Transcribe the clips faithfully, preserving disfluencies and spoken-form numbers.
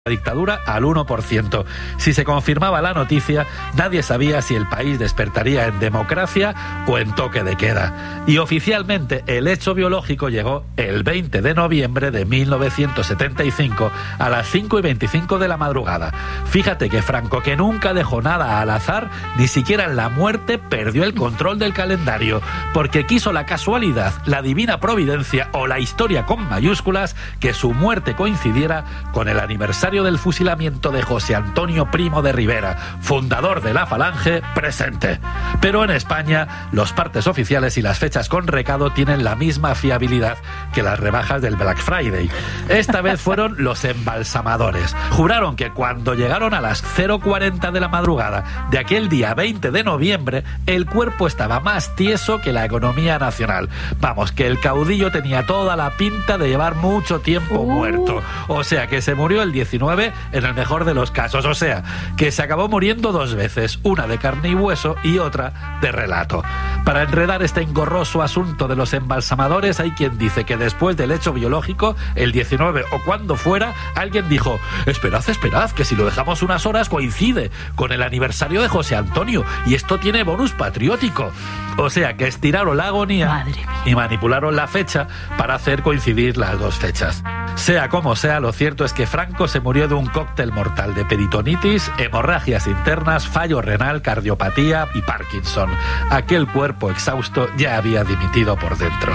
la dictadura al uno por ciento. Si se confirmaba la noticia, nadie sabía si el país despertaría en democracia o en toque de queda. Y oficialmente el hecho biológico llegó el veinte de noviembre de mil novecientos setenta y cinco a las cinco y veinticinco de la madrugada. Fíjate que Franco, que nunca dejó nada al azar, ni siquiera en la muerte perdió el control del calendario, porque quiso la casualidad, la divina providencia o la historia con mayúsculas que su muerte coincidiera con el aniversario del fusilamiento de José Antonio Primo de Rivera, fundador de la Falange, presente. Pero en España, los partes oficiales y las fechas con recado tienen la misma fiabilidad que las rebajas del Black Friday. Esta vez fueron los embalsamadores. Juraron que cuando llegaron a las cero cuarenta de la madrugada de aquel día veinte de noviembre, el cuerpo estaba más tieso que la economía nacional. Vamos, que el caudillo tenía toda la pinta de llevar mucho tiempo uh. muerto. O sea, que se murió el diecinueve en el mejor de los casos. O sea, que se acabó muriendo dos veces, una de carne y hueso y otra de relato. Para enredar este engorroso asunto de los embalsamadores, hay quien dice que después del hecho biológico, el diecinueve o cuando fuera, alguien dijo: esperad, esperad, que si lo dejamos unas horas coincide con el aniversario de José Antonio y esto tiene bonus patriótico. O sea, que estiraron la agonía y manipularon la fecha para hacer coincidir las dos fechas. Sea como sea, lo cierto es que Franco se murió de un cóctel mortal de peritonitis, hemorragias internas, fallo renal, cardiopatía y Parkinson. Aquel cuerpo exhausto ya había dimitido por dentro.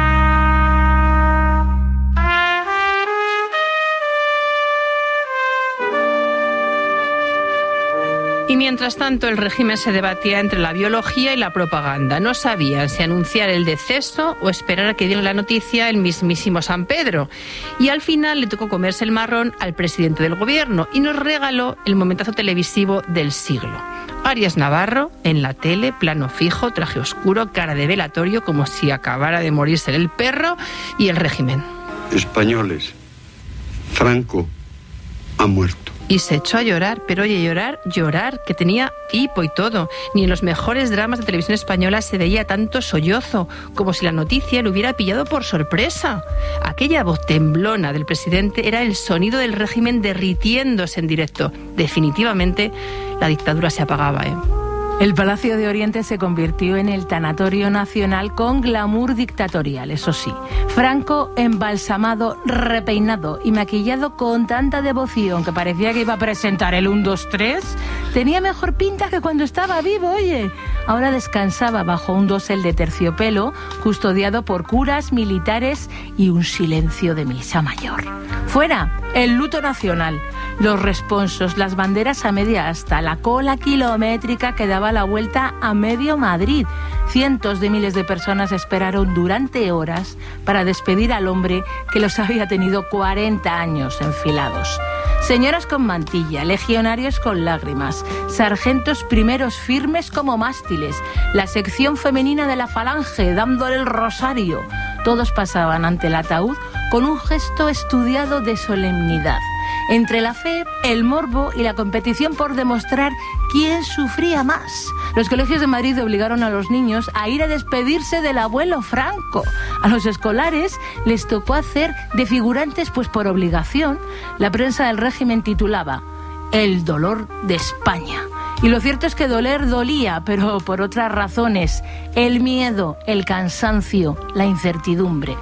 Y mientras tanto, el régimen se debatía entre la biología y la propaganda. No sabían si anunciar el deceso o esperar a que diera la noticia el mismísimo San Pedro. Y al final le tocó comerse el marrón al presidente del gobierno y nos regaló el momentazo televisivo del siglo. Arias Navarro, en la tele, plano fijo, traje oscuro, cara de velatorio, como si acabara de morirse el perro, y el régimen. Españoles, Franco ha muerto. Y se echó a llorar, pero oye, llorar, llorar, que tenía hipo y todo. Ni en los mejores dramas de televisión española se veía tanto sollozo, como si la noticia lo hubiera pillado por sorpresa. Aquella voz temblona del presidente era el sonido del régimen derritiéndose en directo. Definitivamente, la dictadura se apagaba, ¿eh? El Palacio de Oriente se convirtió en el tanatorio nacional con glamour dictatorial, eso sí. Franco embalsamado, repeinado y maquillado con tanta devoción que parecía que iba a presentar el uno, dos, tres, tenía mejor pinta que cuando estaba vivo, oye. Ahora descansaba bajo un dosel de terciopelo, custodiado por curas, militares y un silencio de misa mayor. Fuera, el luto nacional, los responsos, las banderas a media asta, la cola kilométrica que daba la vuelta a medio Madrid. Cientos de miles de personas esperaron durante horas para despedir al hombre que los había tenido cuarenta años enfilados. Señoras con mantilla, legionarios con lágrimas, sargentos primeros firmes como mástiles, la sección femenina de la Falange dándole el rosario. Todos pasaban ante el ataúd con un gesto estudiado de solemnidad. Entre la fe, el morbo y la competición por demostrar quién sufría más. Los colegios de Madrid obligaron a los niños a ir a despedirse del abuelo Franco. A los escolares les tocó hacer de figurantes, pues por obligación. La prensa del régimen titulaba El dolor de España. Y lo cierto es que doler dolía, pero por otras razones. El miedo, el cansancio, la incertidumbre.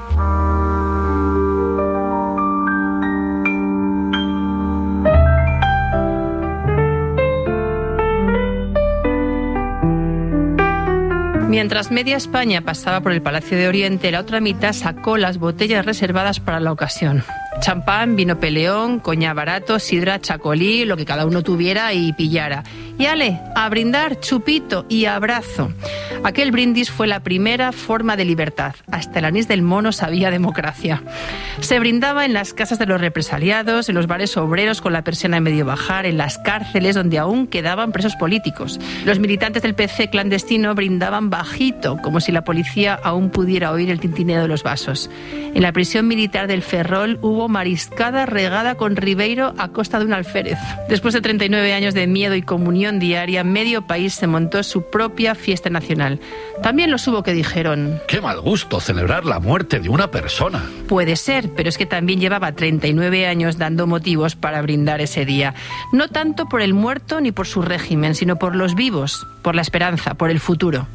Mientras media España pasaba por el Palacio de Oriente, la otra mitad sacó las botellas reservadas para la ocasión. Champán, vino peleón, coñac barato, sidra, chacolí, lo que cada uno tuviera y pillara. Y ale, a brindar, chupito y abrazo. Aquel brindis fue la primera forma de libertad. Hasta el anís del mono sabía democracia. Se brindaba en las casas de los represaliados, en los bares obreros con la persiana en medio bajar, en las cárceles donde aún quedaban presos políticos. Los militantes del P C clandestino brindaban bajito, como si la policía aún pudiera oír el tintineo de los vasos. En la prisión militar del Ferrol hubo hubo mariscada regada con Ribeiro a costa de un alférez. Después de treinta y nueve años de miedo y comunión diaria, medio país se montó su propia fiesta nacional. También los hubo que dijeron: ¡qué mal gusto celebrar la muerte de una persona! Puede ser, pero es que también llevaba treinta y nueve años dando motivos para brindar ese día. No tanto por el muerto ni por su régimen, sino por los vivos, por la esperanza, por el futuro.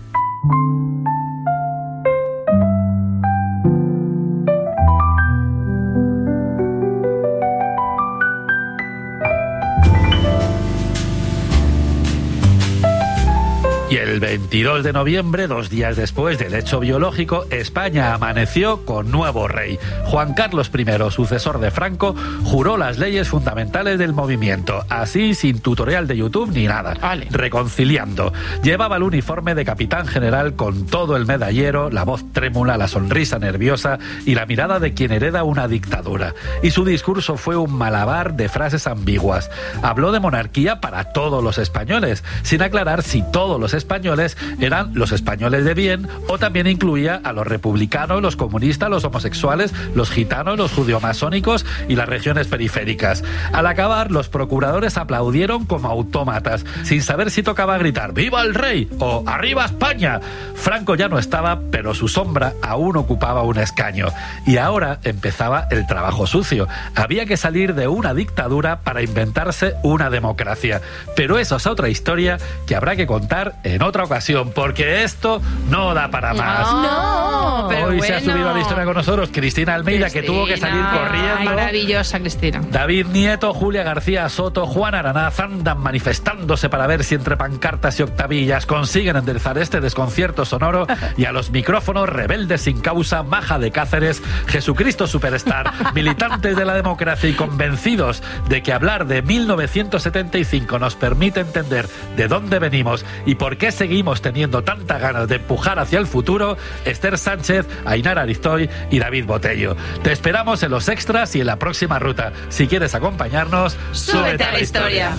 Y el veintidós de noviembre, dos días después del hecho biológico, España amaneció con nuevo rey. Juan Carlos primero, sucesor de Franco, juró las leyes fundamentales del movimiento, así sin tutorial de YouTube ni nada, vale. reconciliando. Llevaba el uniforme de capitán general con todo el medallero, la voz trémula, la sonrisa nerviosa y la mirada de quien hereda una dictadura. Y su discurso fue un malabar de frases ambiguas. Habló de monarquía para todos los españoles, sin aclarar si todos los españoles eran los españoles de bien o también incluía a los republicanos, los comunistas, los homosexuales, los gitanos, los judiomasónicos y las regiones periféricas. Al acabar, los procuradores aplaudieron como autómatas, sin saber si tocaba gritar ¡viva el rey! o ¡arriba España! Franco ya no estaba, pero su sombra aún ocupaba un escaño. Y ahora empezaba el trabajo sucio. Había que salir de una dictadura para inventarse una democracia. Pero eso es otra historia que habrá que contar en otra ocasión, porque esto no da para más. No, pero Hoy bueno. se ha subido a la historia con nosotros Cristina Almeida, Cristina, que tuvo que salir corriendo. Maravillosa, Cristina. David Nieto, Julia García Soto, Juan Aranaz andan manifestándose para ver si entre pancartas y octavillas consiguen enderezar este desconcierto sonoro, y a los micrófonos rebeldes sin causa, Maja de Cáceres, Jesucristo Superstar, militantes de la democracia y convencidos de que hablar de mil novecientos setenta y cinco nos permite entender de dónde venimos y por qué seguimos teniendo tanta ganas de empujar hacia el futuro, Esther Sánchez, Ainara Aristoy y David Botello. Te esperamos en los extras y en la próxima ruta. Si quieres acompañarnos, súbete a la historia.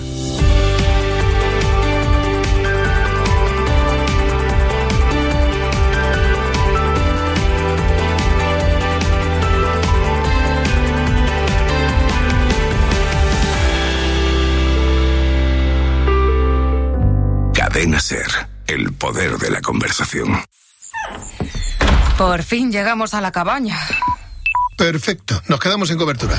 Cadena Ser, el poder de la conversación. Por fin llegamos a la cabaña. Perfecto, nos quedamos sin cobertura.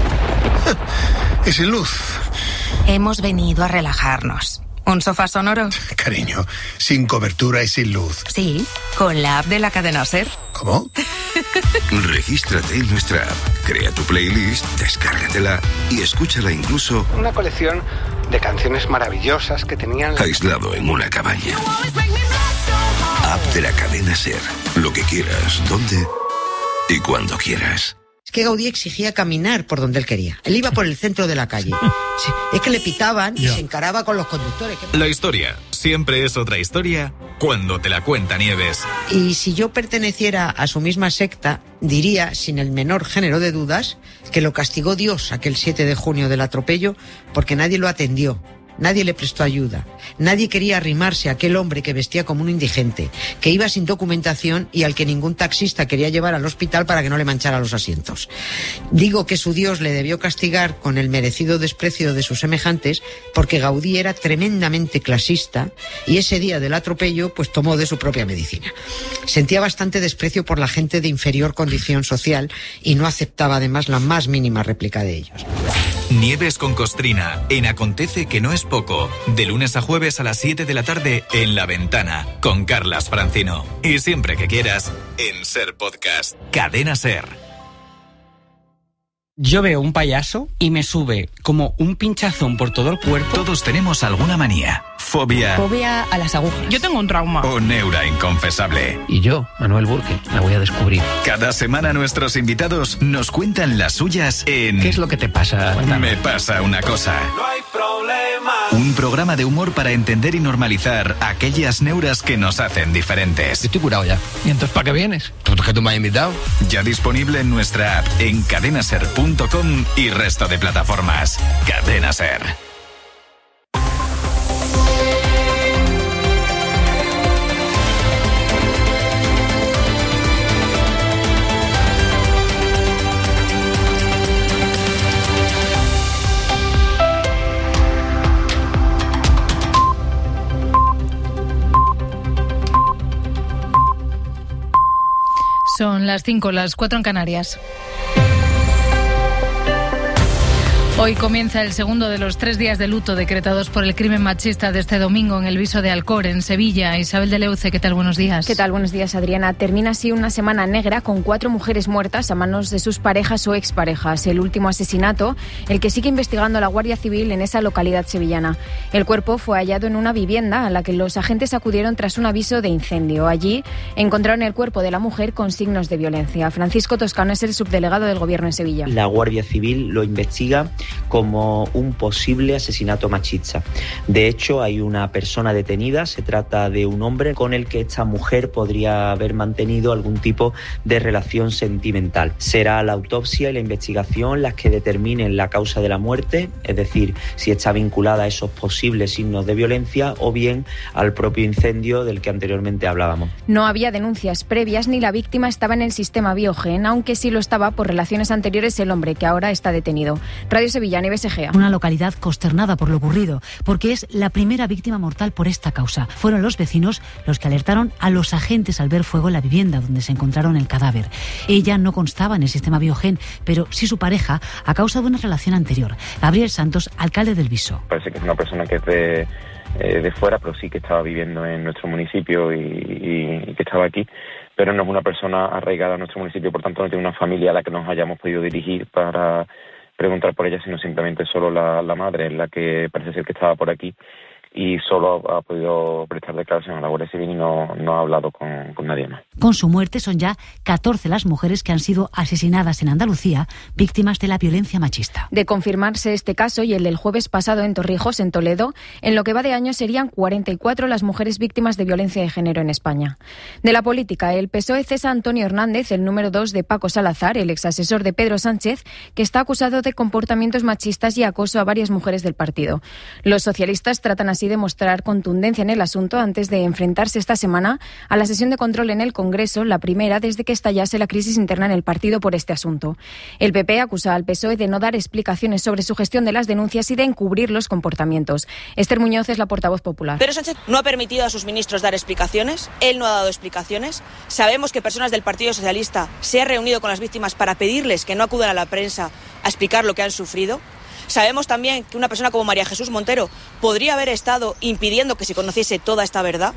Y sin luz. Hemos venido a relajarnos. ¿Un sofá sonoro? Cariño, sin cobertura y sin luz. Sí, con la app de la Cadena Ser. ¿Cómo? Regístrate en nuestra app, crea tu playlist, descárgatela y escúchala incluso una colección de canciones maravillosas que tenían la... aislado en una cabaña. App de la Cadena Ser. Lo que quieras, donde y cuando quieras. Es que Gaudí exigía caminar por donde él quería. Él iba por el centro de la calle. Sí, es que le pitaban y se encaraba con los conductores. La historia siempre es otra historia cuando te la cuenta Nieves. Y si yo perteneciera a su misma secta, diría, sin el menor género de dudas, que lo castigó Dios aquel siete de junio del atropello porque nadie lo atendió. Nadie le prestó ayuda. Nadie quería arrimarse a aquel hombre que vestía como un indigente, que iba sin documentación y al que ningún taxista quería llevar al hospital para que no le manchara los asientos. Digo que su Dios le debió castigar con el merecido desprecio de sus semejantes porque Gaudí era tremendamente clasista y ese día del atropello pues tomó de su propia medicina. Sentía bastante desprecio por la gente de inferior condición social y no aceptaba además la más mínima réplica de ellos. Nieves con Costrina, en Acontece que no es poco, de lunes a jueves a las siete de la tarde en La Ventana, con Carlas Francino. Y siempre que quieras, en Ser Podcast. Cadena Ser. Yo veo un payaso y me sube como un pinchazón por todo el cuerpo. Todos tenemos alguna manía, fobia... Fobia a las agujas. Yo tengo un trauma. O neura inconfesable. Y yo, Manuel Burke, la voy a descubrir. Cada semana nuestros invitados nos cuentan las suyas en... ¿Qué es lo que te pasa? Me pasa una cosa. No hay problema. Un programa de humor para entender y normalizar aquellas neuras que nos hacen diferentes. Yo estoy curado ya. ¿Y entonces para qué vienes? ¿Tú que tú me has invitado? Ya disponible en nuestra app, en cadenaser punto com y resto de plataformas. Cadena Ser. las cinco, las cuatro en Canarias. Hoy comienza el segundo de los tres días de luto decretados por el crimen machista de este domingo en el Viso de Alcor, en Sevilla. Isabel de Leuce, ¿qué tal? Buenos días. ¿Qué tal? Buenos días, Adriana. Termina así una semana negra con cuatro mujeres muertas a manos de sus parejas o exparejas. El último asesinato, el que sigue investigando la Guardia Civil en esa localidad sevillana. El cuerpo fue hallado en una vivienda a la que los agentes acudieron tras un aviso de incendio. Allí encontraron el cuerpo de la mujer con signos de violencia. Francisco Toscano es el subdelegado del Gobierno en Sevilla. La Guardia Civil lo investiga como un posible asesinato machista. De hecho, hay una persona detenida, se trata de un hombre con el que esta mujer podría haber mantenido algún tipo de relación sentimental. Será la autopsia y la investigación las que determinen la causa de la muerte, es decir, si está vinculada a esos posibles signos de violencia o bien al propio incendio del que anteriormente hablábamos. No había denuncias previas ni la víctima estaba en el sistema Biogen, aunque sí lo estaba por relaciones anteriores el hombre, que ahora está detenido. Radio Sevilla, B S G A. Una localidad consternada por lo ocurrido, porque es la primera víctima mortal por esta causa. Fueron los vecinos los que alertaron a los agentes al ver fuego en la vivienda donde se encontraron el cadáver. Ella no constaba en el sistema Biogen, pero sí su pareja, a causa de una relación anterior. Gabriel Santos, alcalde del Viso. Parece que es una persona que es de, eh, de fuera, pero sí que estaba viviendo en nuestro municipio y, y, y que estaba aquí. Pero no es una persona arraigada a nuestro municipio, por tanto no tiene una familia a la que nos hayamos podido dirigir para preguntar por ella, sino simplemente solo la, la madre, en la que parece ser que estaba por aquí y solo ha, ha podido prestar declaración a la Guardia Civil y no, no ha hablado con, con nadie más. Con su muerte son ya catorce las mujeres que han sido asesinadas en Andalucía, víctimas de la violencia machista. De confirmarse este caso y el del jueves pasado en Torrijos, en Toledo, en lo que va de año serían cuarenta y cuatro las mujeres víctimas de violencia de género en España. De la política, el P S O E cesa a Antonio Hernández, el número dos de Paco Salazar, el exasesor de Pedro Sánchez, que está acusado de comportamientos machistas y acoso a varias mujeres del partido. Los socialistas tratan así de mostrar contundencia en el asunto antes de enfrentarse esta semana a la sesión de control en el Congreso, la primera desde que estallase la crisis interna en el partido por este asunto. El P P acusa al P S O E de no dar explicaciones sobre su gestión de las denuncias y de encubrir los comportamientos. Esther Muñoz es la portavoz popular. Pedro Sánchez no ha permitido a sus ministros dar explicaciones, él no ha dado explicaciones. Sabemos que personas del Partido Socialista se han reunido con las víctimas para pedirles que no acudan a la prensa a explicar lo que han sufrido. Sabemos también que una persona como María Jesús Montero podría haber estado impidiendo que se conociese toda esta verdad.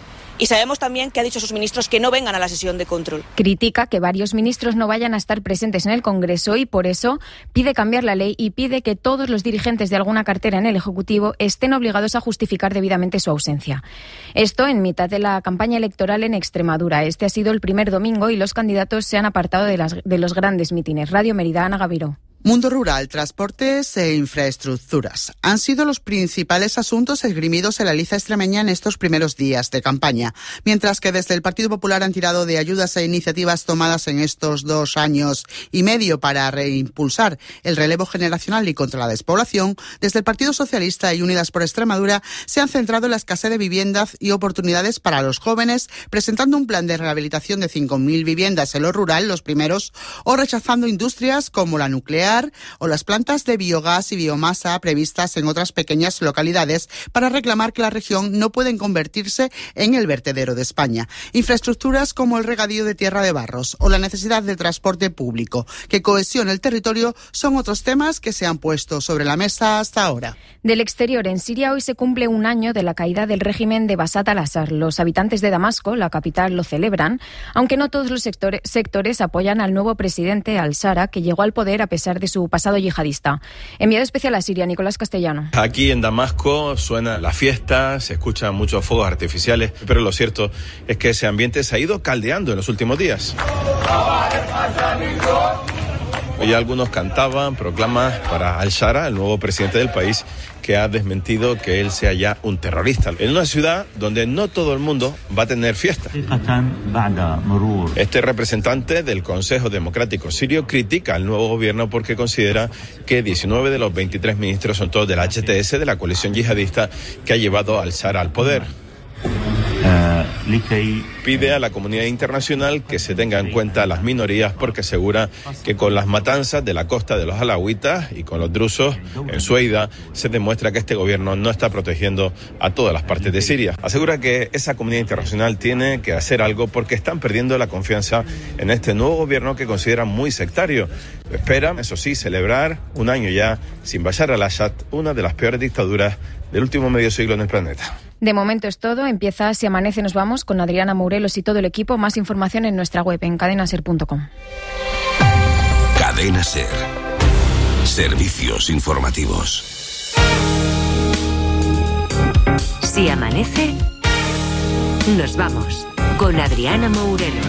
Y sabemos también que ha dicho a sus ministros que no vengan a la sesión de control. Critica que varios ministros no vayan a estar presentes en el Congreso y por eso pide cambiar la ley y pide que todos los dirigentes de alguna cartera en el Ejecutivo estén obligados a justificar debidamente su ausencia. Esto en mitad de la campaña electoral en Extremadura. Este ha sido el primer domingo y los candidatos se han apartado de, las, de los grandes mítines. Radio Mérida, Ana Gaviró. Mundo rural, transportes e infraestructuras han sido los principales asuntos esgrimidos en la liza extremeña en estos primeros días de campaña, mientras que desde el Partido Popular han tirado de ayudas e iniciativas tomadas en estos dos años y medio para reimpulsar el relevo generacional y contra la despoblación. Desde el Partido Socialista y Unidas por Extremadura se han centrado en la escasez de viviendas y oportunidades para los jóvenes, presentando un plan de rehabilitación de cinco mil viviendas en lo rural, los primeros, o rechazando industrias como la nuclear o las plantas de biogás y biomasa previstas en otras pequeñas localidades para reclamar que la región no pueden convertirse en el vertedero de España. Infraestructuras como el regadío de tierra de barros o la necesidad de transporte público que cohesione el territorio son otros temas que se han puesto sobre la mesa hasta ahora. Del exterior, en Siria hoy se cumple un año de la caída del régimen de Bashar al-Assad. Los habitantes de Damasco, la capital, lo celebran, aunque no todos los sectores, sectores apoyan al nuevo presidente al-Sara, que llegó al poder a pesar de su pasado yihadista. Enviado especial a Siria, Nicolás Castellano. Aquí en Damasco suena la fiesta, se escuchan muchos fuegos artificiales, pero lo cierto es que ese ambiente se ha ido caldeando en los últimos días. Hoy algunos cantaban proclamas para al-Sara, el nuevo presidente del país, que ha desmentido que él sea ya un terrorista. En una ciudad donde no todo el mundo va a tener fiesta. Este representante del Consejo Democrático Sirio critica al nuevo gobierno porque considera que diecinueve de los veintitrés ministros son todos del H T S, de la coalición yihadista que ha llevado al-Sara al poder. Pide a la comunidad internacional que se tenga en cuenta a las minorías porque asegura que con las matanzas de la costa de los alawitas y con los drusos en Sueida se demuestra que este gobierno no está protegiendo a todas las partes de Siria. Asegura que esa comunidad internacional tiene que hacer algo porque están perdiendo la confianza en este nuevo gobierno que consideran muy sectario. Esperan, eso sí, celebrar un año ya sin Bashar al-Assad, una de las peores dictaduras del último medio siglo en el planeta. De momento es todo. Empieza Si Amanece, nos vamos con Adriana Mourelos y todo el equipo. Más información en nuestra web en cadena ser punto com. Cadena Ser. Servicios informativos. Si amanece, nos vamos con Adriana Mourelos.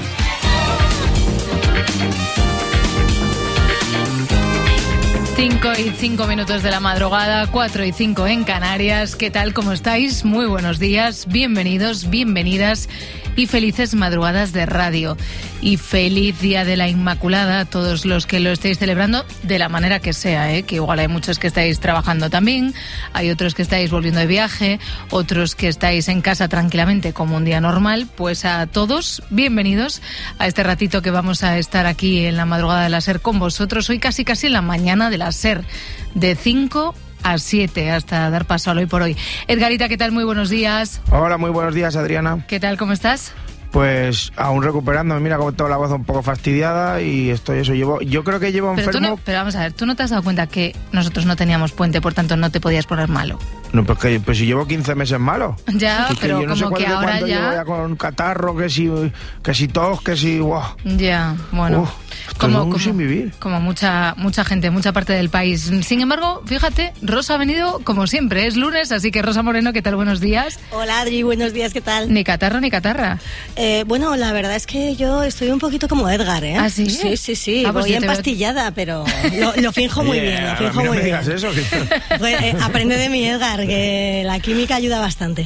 Cinco y cinco minutos de la madrugada, cuatro y cinco en Canarias. ¿Qué tal? ¿Cómo estáis? Muy buenos días, bienvenidos, bienvenidas y felices madrugadas de radio. Y feliz Día de la Inmaculada a todos los que lo estéis celebrando de la manera que sea, ¿eh? Que igual hay muchos que estáis trabajando también, hay otros que estáis volviendo de viaje, otros que estáis en casa tranquilamente como un día normal. Pues a todos, bienvenidos a este ratito que vamos a estar aquí en la madrugada de la SER con vosotros. Hoy casi casi en la mañana de la SER, de cinco a siete, hasta dar paso al hoy por hoy. Edgarita, ¿qué tal? Muy buenos días. Hola, muy buenos días, Adriana. ¿Qué tal? ¿Cómo estás? Pues aún recuperándome, mira cómo tengo la voz un poco fastidiada y estoy eso, llevo, yo creo que llevo pero enfermo... Tú no, pero vamos a ver, ¿tú no te has dado cuenta que nosotros no teníamos puente, por tanto no te podías poner malo? No, pues que pues si llevo quince meses malo. Ya, es que pero yo no como sé que ahora ya... Llevo ya con catarro, que si, que si tos, que si... Wow. Ya, bueno... Uf. Como, como, como, sin vivir. como mucha mucha gente, mucha parte del país. Sin embargo, fíjate, Rosa ha venido como siempre, es lunes, así que Rosa Moreno, ¿qué tal? Buenos días. Hola Adri, buenos días, ¿qué tal? Ni catarro ni catarra. Eh, bueno, la verdad es que yo estoy un poquito como Edgar, ¿eh? ¿Ah, sí? Sí, sí, sí, ah, pues voy empastillada, veo... pero lo, lo finjo muy bien, lo finjo a mí no muy me bien. digas eso. Que... Pues, eh, aprende de mí, Edgar, que la química ayuda bastante.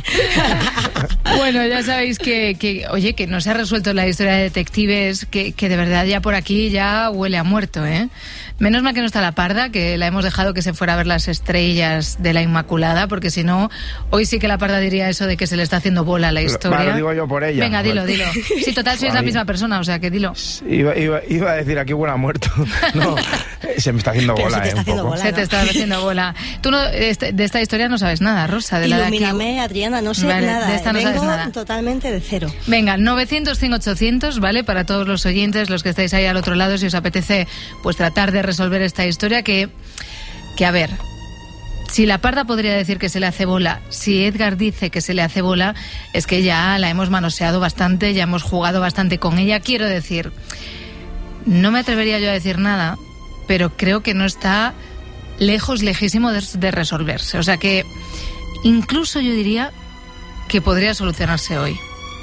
Bueno, ya sabéis que, que, oye, que no se ha resuelto la historia de detectives, que, que de verdad ya por aquí ya huele a muerto, ¿eh? Menos mal que no está la Parda, que la hemos dejado que se fuera a ver las estrellas de la Inmaculada, porque si no, hoy sí que la Parda diría eso de que se le está haciendo bola a la historia. Vale, lo digo yo por ella. Venga, dilo, dilo. Sí, total, sois la misma persona, o sea, que dilo. Iba, iba, iba a decir, aquí huele a muerto. No, se me está haciendo bola, se te está eh, haciendo un poco. bola, Se ¿no? te está haciendo bola. Tú no, este, de esta historia no sabes nada, Rosa. De la Ilumíname, de aquí... Adriana, no sé vale, nada. De esta no Vengo sabes nada. totalmente de cero. Venga, novecientos, cien, ochocientos, ¿vale? Para todos los oyentes, los que estáis ahí al otro lado, si os apetece, pues tratar de resolver esta historia que, que a ver, si la Parda podría decir que se le hace bola, si Edgar dice que se le hace bola, es que ya la hemos manoseado bastante, ya hemos jugado bastante con ella. Quiero decir, no me atrevería yo a decir nada, pero creo que no está lejos, lejísimo de, de resolverse. O sea que incluso yo diría que podría solucionarse hoy.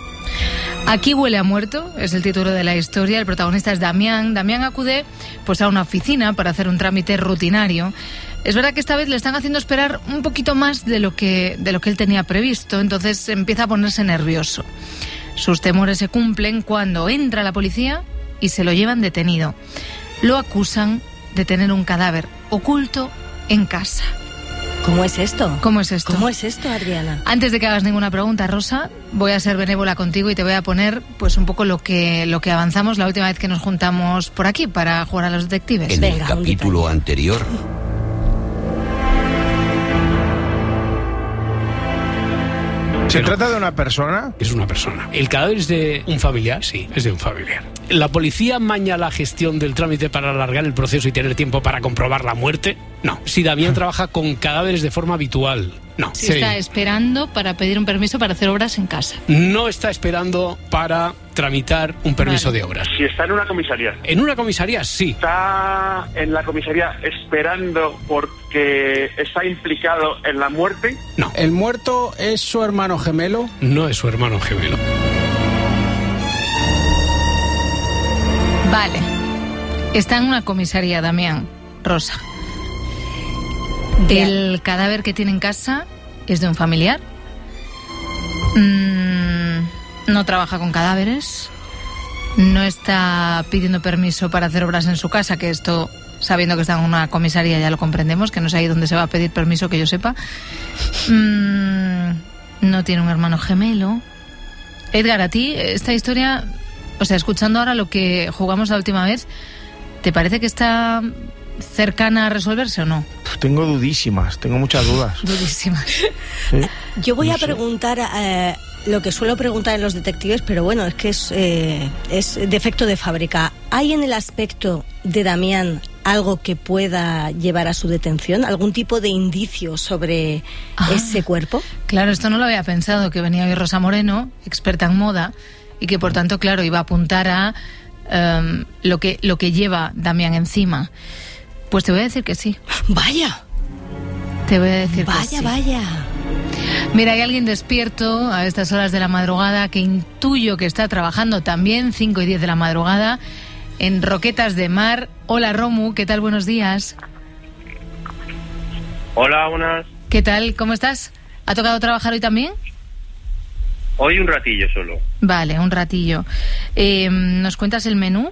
Aquí huele a muerto, es el título de la historia. El protagonista es Damián. Damián acude pues a una oficina para hacer un trámite rutinario. Es verdad que esta vez le están haciendo esperar un poquito más de lo que, de lo que él tenía previsto, entonces empieza a ponerse nervioso. Sus temores se cumplen cuando entra la policía y se lo llevan detenido. Lo acusan de tener un cadáver oculto en casa. ¿Cómo es esto? ¿Cómo es esto? ¿Cómo es esto, Adriana? Antes de que hagas ninguna pregunta, Rosa, voy a ser benévola contigo y te voy a poner pues un poco lo que lo que avanzamos la última vez que nos juntamos por aquí para jugar a los detectives. En Venga, el capítulo anterior... ¿Se trata de una persona? Es una persona. ¿El cadáver es de un familiar? Sí, es de un familiar. ¿La policía maña la gestión del trámite para alargar el proceso y tener tiempo para comprobar la muerte? No. Si Damián trabaja con cadáveres de forma habitual, no. Si sí. Está esperando para pedir un permiso para hacer obras en casa. No está esperando para tramitar un permiso vale. de obras. Si está en una comisaría. En una comisaría, sí. Está en la comisaría esperando porque está implicado en la muerte. No. ¿El muerto es su hermano gemelo? No es su hermano gemelo. Vale. Está en una comisaría, Damián. Rosa. Bien. El cadáver que tiene en casa es de un familiar. Mm, no trabaja con cadáveres. No está pidiendo permiso para hacer obras en su casa, que esto, sabiendo que está en una comisaría, ya lo comprendemos, que no es ahí donde se va a pedir permiso, que yo sepa. Mm, no tiene un hermano gemelo. Edgar, a ti esta historia, o sea, escuchando ahora lo que jugamos la última vez, ¿te parece que está cercana a resolverse o no? Tengo dudísimas, tengo muchas dudas. Dudísimas. Sí. Yo voy No a sé. preguntar eh, lo que suelo preguntar en los detectives, pero bueno, es que es, eh, es defecto de fábrica. ¿Hay en el aspecto de Damián algo que pueda llevar a su detención? ¿Algún tipo de indicio sobre Ah. ese cuerpo? Claro, esto no lo había pensado, que venía hoy Rosa Moreno, experta en moda, y que por tanto, claro, iba a apuntar a um, lo que lo que lleva Damián encima. Pues te voy a decir que sí. ¡Vaya! Te voy a decir Vaya, que sí. vaya. Mira, hay alguien despierto a estas horas de la madrugada que intuyo que está trabajando también, cinco y diez de la madrugada, en Roquetas de Mar. Hola, Romu, ¿qué tal? Buenos días. Hola, buenas. ¿Qué tal? ¿Cómo estás? ¿Ha tocado trabajar hoy también? Hoy un ratillo solo. Vale, un ratillo. Eh, ¿Nos cuentas el menú?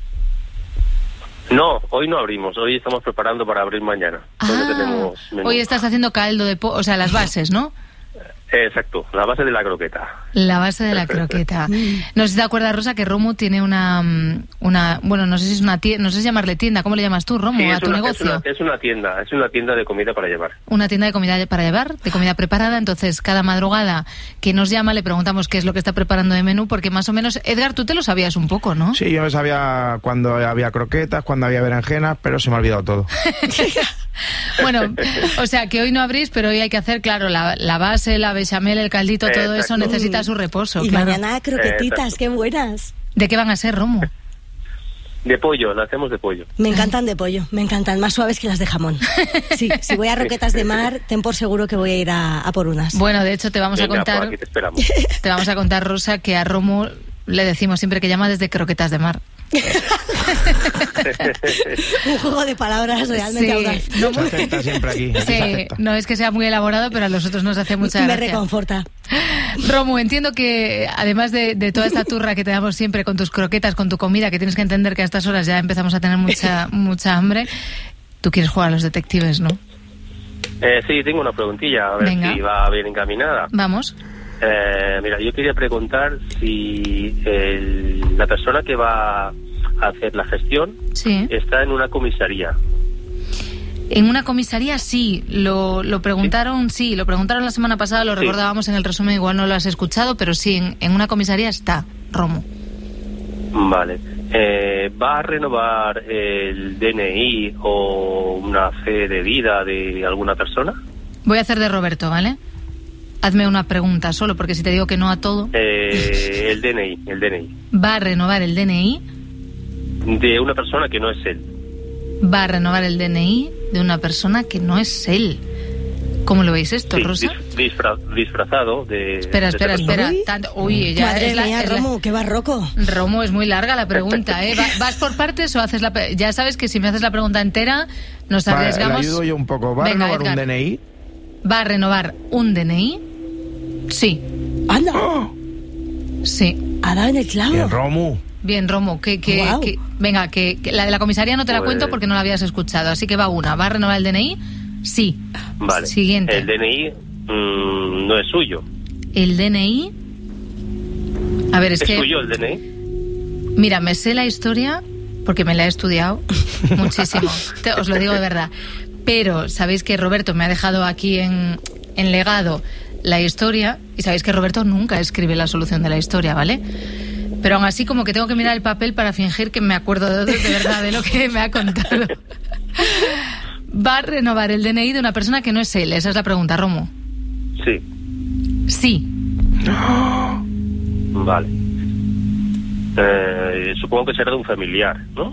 No, hoy no abrimos. Hoy estamos preparando para abrir mañana. Hoy no tenemos menú. Hoy estás haciendo caldo de pollo, o sea, las bases, ¿no? Eh, Exacto, la base de la croqueta. La base de la croqueta. No sé si te acuerdas, Rosa, que Romu tiene una, mm, una bueno, no sé si es una tienda, no sé si llamarle tienda, ¿cómo le llamas tú, Romu, Sí, a es tu una, negocio? Es una, es una tienda, es una tienda de comida para llevar. Una tienda de comida para llevar, de comida preparada. Entonces, cada madrugada que nos llama le preguntamos qué es lo que está preparando de menú, porque más o menos, Edgar, tú te lo sabías un poco, ¿no? Sí, yo sabía cuando había croquetas, cuando había berenjenas, pero se me ha olvidado todo. Bueno, o sea, que hoy no abrís, pero hoy hay que hacer, claro, la, la base, la bechamel, el caldito, todo eso Exacto. necesita su reposo, Y claro. mañana croquetitas, Exacto. qué buenas. ¿De qué van a ser, Romu? De pollo, la hacemos de pollo. Me encantan de pollo, me encantan, más suaves que las de jamón. Sí, si voy a Roquetas de Mar, ten por seguro que voy a ir a, a por unas. Bueno, de hecho, te vamos Venga, a contar, por aquí te esperamos. te vamos a contar, Rosa, que a Romu le decimos siempre que llama desde Croquetas de Mar. Un juego de palabras realmente Sí, audaz. no Se acepta siempre aquí. aquí se Sí, acepta. no es que sea muy elaborado, pero a nosotros nos hace mucha Me gracia. reconforta. Romu, entiendo que además de, de toda esta turra que te damos siempre con tus croquetas, con tu comida, que tienes que entender que a estas horas ya empezamos a tener mucha mucha hambre, tú quieres jugar a los detectives, ¿no? Eh, sí, tengo una preguntilla, a ver Venga. si va bien encaminada. Vamos. Eh, mira, yo quería preguntar si el- la persona que va a hacer la gestión Sí. está en una comisaría. En una comisaría sí, lo, lo preguntaron, sí, lo preguntaron la semana pasada, lo Sí. recordábamos en el resumen, igual no lo has escuchado, pero sí, en, en una comisaría está, Romu. Vale. Eh, ¿Va a renovar el D N I o una fe de vida de alguna persona? Voy a hacer de Roberto, ¿vale? Hazme una pregunta solo, porque si te digo que no a todo, Eh, el D N I, el D N I. va a renovar el D N I, De una persona que no es él. va a renovar el D N I de una persona que no es él. ¿Cómo lo veis esto, Sí, Rosa? dis- disfra- disfrazado de... Espera, de espera, esa espera. persona. Tanto- uy, ya Madre es la, mía, es la- Romu, qué barroco. Romu, es muy larga la pregunta, ¿eh? Va- ¿Vas por partes o haces la... pe- Ya sabes que si me haces la pregunta entera, nos Vale, le arriesgamos... ayudo yo un poco. ¿Va a Venga, renovar un Edgar. D N I? ¿Va a renovar un D N I? Sí. Anda. Sí. Ha dado en el clavo. Bien, Romu. Bien, Romu, que, que, Guau. que- venga, que, que la de la comisaría no te la Pues- cuento porque no la habías escuchado, así que va una. ¿Va a renovar el D N I? Sí. Vale. Siguiente. El D N I mm, no es suyo. El D N I... A ver, es, ¿Es que... suyo el D N I? Mira, me sé la historia porque me la he estudiado muchísimo. Te- os lo digo de verdad. Pero sabéis que Roberto me ha dejado aquí en, en legado la historia y sabéis que Roberto nunca escribe la solución de la historia, ¿vale? Pero aún así como que tengo que mirar el papel para fingir que me acuerdo de, de verdad de lo que me ha contado. Va a renovar el D N I de una persona que no es él. Esa es la pregunta, Romu. Sí. Sí. Vale. Eh, supongo que será de un familiar, ¿no?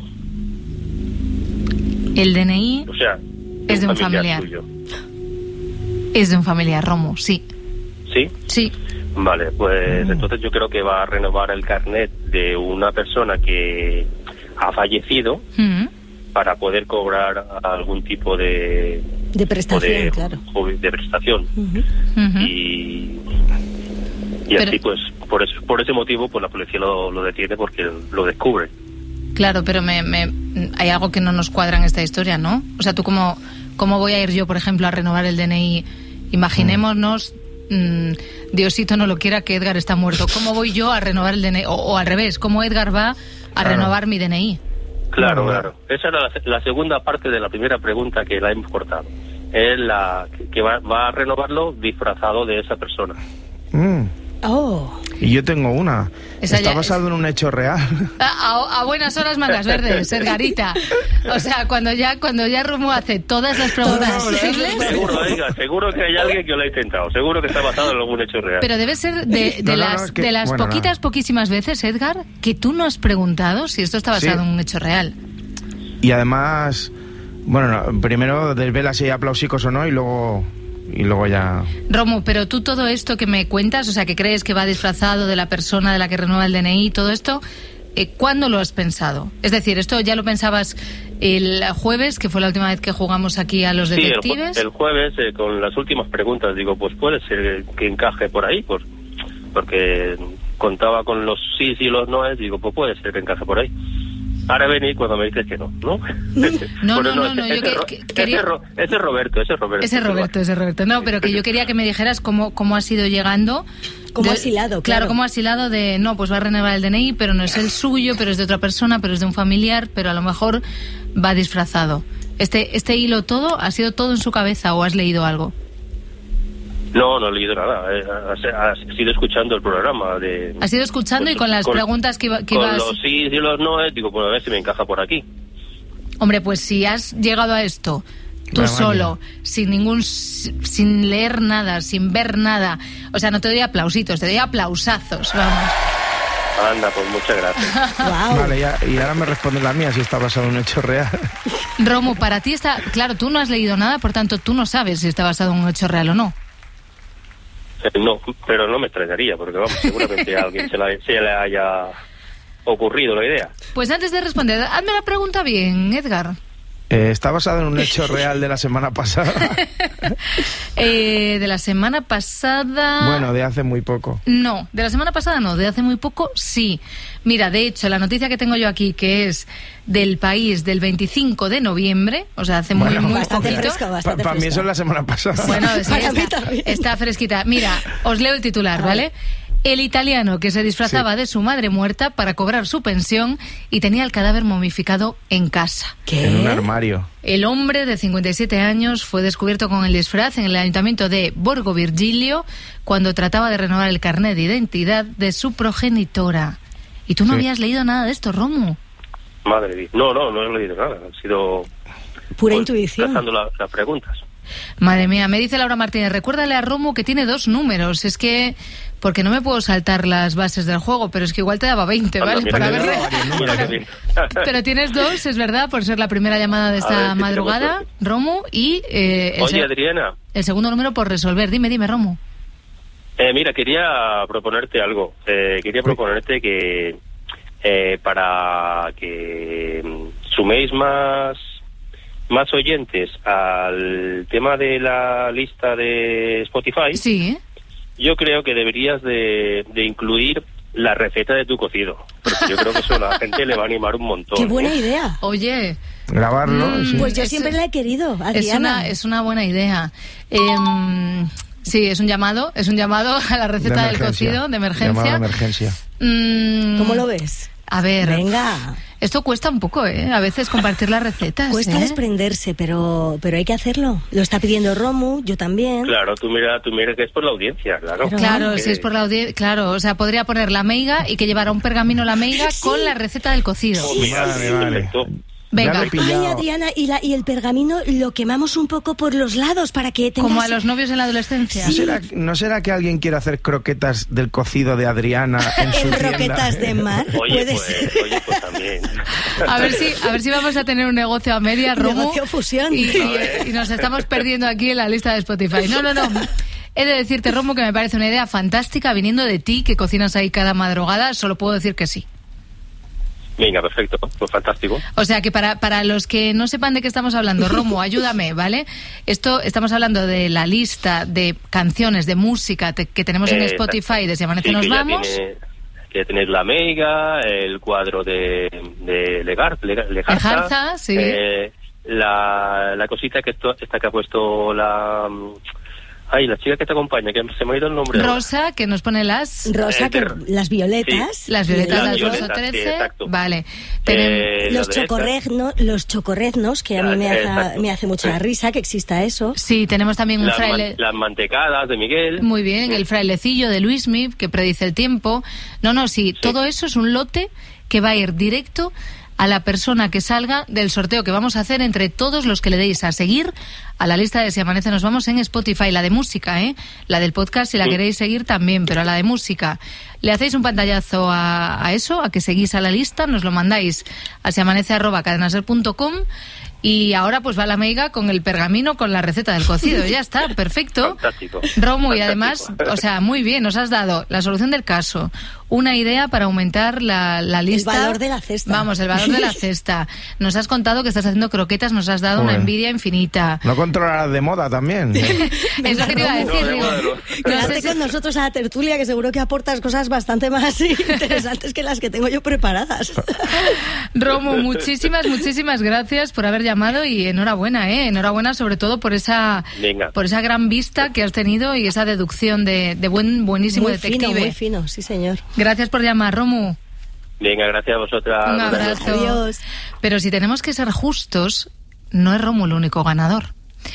El D N I O sea, es de un familiar. suyo. es de un familiar, Romu, sí. ¿Sí? Sí. Vale, pues entonces yo creo que va a renovar el carnet de una persona que ha fallecido Mm. para poder cobrar algún tipo de... De prestación, o de, claro. o de prestación. Ujú. Y, y Pero- así pues, por, eso, por ese motivo, pues la policía lo, lo detiene porque lo descubre. Claro, pero me, me, hay algo que no nos cuadra en esta historia, ¿no? O sea, tú cómo, cómo voy a ir yo, por ejemplo, a renovar el D N I. Imaginémonos mmm, Diosito no lo quiera, que Edgar está muerto. ¿Cómo voy yo a renovar el D N I? O, o al revés, ¿cómo Edgar va a claro. renovar mi D N I? Claro, claro. Esa era la, la segunda parte de la primera pregunta que la hemos cortado. Es la que, que va, va a renovarlo disfrazado de esa persona. Mm. Oh. Y yo tengo una. Esa Está ya basado es... en un hecho real. A, a buenas horas, mangas verdes, Edgarita. O sea, cuando ya cuando ya Romu hace todas las preguntas posibles... Seguro, oiga, seguro que hay alguien que lo ha intentado. Seguro que está basado en algún hecho real. Pero debe ser de, de no, las, no, no, es que, de las bueno, poquitas, no. poquísimas veces, Edgar, que tú no has preguntado si esto está basado sí. en un hecho real. Y además, bueno, no, primero desvela si hay aplausicos o no y luego... Y luego ya... Romu, pero tú todo esto que me cuentas, o sea, que crees que va disfrazado de la persona de la que renueva el D N I, todo esto, eh, ¿cuándo lo has pensado? Es decir, ¿esto ya lo pensabas el jueves, que fue la última vez que jugamos aquí a los detectives? Sí, el, ju- el jueves, eh, con las últimas preguntas, digo, pues puede ser que encaje por ahí, pues, porque contaba con los sí y los noes, digo, pues puede ser que encaje por ahí. Ahora venir cuando me dices que no, ¿no? No, bueno, no, no, no, ese, yo ese, que, quería... ese, ese es Roberto, ese es Roberto. Ese es Roberto, ese es Roberto. No, pero que yo quería que me dijeras cómo, cómo has ido llegando. ¿Cómo de, has hilado? Claro, claro, cómo has hilado de, no, pues va a renovar el D N I, pero no es el suyo, pero es de otra persona, pero es de un familiar, pero a lo mejor va disfrazado. Este, este hilo todo, ¿ha sido todo en su cabeza o has leído algo? No, no he leído nada. Eh, has, has ido escuchando el programa. De, has ido escuchando pues, y con las con, preguntas que, iba, que con ibas... Con los sí y los no, eh, digo, pues a ver si me encaja por aquí. Hombre, pues si has llegado a esto tú Mamá solo, mía. sin ningún, sin leer nada, sin ver nada, o sea, no te doy aplausitos, te doy aplausazos, vamos. Anda, pues muchas gracias. Wow. Vale, ya, y ahora me responde la mía si está basado en un hecho real. Romu, para ti está, claro, tú no has leído nada, por tanto tú no sabes si está basado en un hecho real o no. No, pero no me extrañaría, porque vamos, seguramente a alguien se, la, se le haya ocurrido la idea. Pues antes de responder, hazme la pregunta bien, Edgar. Eh, ¿Está basado en un hecho real de la semana pasada? eh, de la semana pasada... Bueno, de hace muy poco. No, de la semana pasada no, de hace muy poco sí. Mira, de hecho, la noticia que tengo yo aquí, que es del País del veinticinco de noviembre, o sea, hace muy, bueno, muy bastante poquito. Fresco, bastante Para mí eso es la semana pasada. Bueno, sí, está, está fresquita. Mira, os leo el titular, ¿vale? El italiano que se disfrazaba sí. de su madre muerta para cobrar su pensión y tenía el cadáver momificado en casa. ¿Qué? En un armario. El hombre de cincuenta y siete años fue descubierto con el disfraz en el ayuntamiento de Borgo Virgilio cuando trataba de renovar el carnet de identidad de su progenitora. ¿Y tú no sí. habías leído nada de esto, Romu? Madre mía. No, no, no he leído nada. Ha sido... Pura pues, intuición. Trazando la, las preguntas. Madre mía, me dice Laura Martínez, recuérdale a Romu que tiene dos números. Es que, porque no me puedo saltar las bases del juego, pero es que igual te daba veinte, ¿vale? Anda, Para mira, verle. mira, Pero tienes dos, es verdad, por ser la primera llamada de esta ver, madrugada, Romu, y... Eh, el Oye, se- Adriana. El segundo número por resolver. Dime, dime, Romu. Eh, mira, quería proponerte algo. Eh, quería proponerte que eh, para que suméis más... más oyentes al tema de la lista de Spotify, sí. yo creo que deberías de, de incluir la receta de tu cocido, porque yo creo que eso a la gente le va a animar un montón. ¡Qué buena idea! Oye... Grabarlo. Mm, sí. Pues yo es, siempre la he querido, Adriana. Es una, es una buena idea. Eh, sí, es un llamado, es un llamado a la receta de del cocido de emergencia. Llamado de emergencia. Mm, ¿Cómo lo ves? A ver... Venga. Esto cuesta un poco, ¿eh? A veces compartir las recetas. Cuesta ¿eh? desprenderse, pero pero hay que hacerlo. Lo está pidiendo Romu, yo también. Claro, tú mira, tú mira que es por la audiencia, claro. Claro, claro que... si es por la audiencia, claro, o sea, podría poner la meiga y que llevara un pergamino la meiga sí. con la receta del cocido. Oh, mira, vale, vale. Venga. Ay, Adriana, y, la, y el pergamino lo quemamos un poco por los lados para que tengas... Como a los novios en la adolescencia. Sí. ¿No, será, ¿No será que alguien quiere hacer croquetas del cocido de Adriana en su tienda? Croquetas de mar. Oye, pues, oye, pues también. A ver si, a ver si vamos a tener un negocio a media, Romu. Negocio fusión. Y, y, y nos estamos perdiendo aquí en la lista de Spotify. No, no, no. He de decirte, Romu, que me parece una idea fantástica viniendo de ti, que cocinas ahí cada madrugada. Solo puedo decir que sí. Venga, perfecto, pues fantástico. O sea que para, para los que no sepan de qué estamos hablando, Romu, ayúdame, ¿vale? Esto, estamos hablando de la lista de canciones, de música te, que tenemos en eh, Spotify de Si Amanece sí, Nos que Vamos. Tiene, que tenéis la meiga, el cuadro de, de Legar, Legar, Legarza, Legarza, sí. Eh, la, la cosita que esto, esta que ha puesto la... Ay, la chica que te acompaña, que se me ha ido el nombre. Rosa, que nos pone las... Rosa, Eh, que ter- las violetas. sí. Las violetas Las de Alfonso violetas, sí, trece. exacto. Vale. Eh, Tenem- lo Los de estas- chocorregnos, los chocorregnos, que a mí me hace, Exacto. me hace mucha Sí. risa que exista eso. Sí, tenemos también un las, fraile... man- las mantecadas de Miguel. Muy bien, el frailecillo de Luismi, que predice el tiempo. No, no, sí, todo eso es un lote que va a ir directo a la persona que salga del sorteo que vamos a hacer entre todos los que le deis a seguir a la lista de Si Amanece Nos Vamos en Spotify, la de música, ¿eh? La del podcast, si la Sí. queréis seguir también, pero a la de música. Le hacéis un pantallazo a, a eso, a que seguís a la lista, nos lo mandáis a siamanece arroba cadenaser punto com. Y ahora pues va la meiga con el pergamino, con la receta del cocido. Ya está, perfecto. Fantástico. Romu, y Fantástico. además, o sea, muy bien, nos has dado la solución del caso, una idea para aumentar la, la lista. El valor de la cesta. Vamos, el valor de la cesta. Nos has contado que estás haciendo croquetas, nos has dado una Joder. envidia infinita. No controlarás de moda también. Es lo que te iba a decir, No, de digo. moda no. No Quédate sé si- con nosotros a la tertulia, que seguro que aportas cosas bastante más interesantes que las que tengo yo preparadas. Romu, muchísimas, muchísimas gracias por haber llamado y enhorabuena, ¿eh? Enhorabuena sobre todo por esa, Venga. por esa gran vista que has tenido y esa deducción de, de buen, buenísimo Muy detective. fino, muy fino, sí señor. Gracias por llamar, Romu. Venga, gracias a vosotras. Un Buenas abrazo. noches. Adiós. Pero si tenemos que ser justos, no es Romu el único ganador.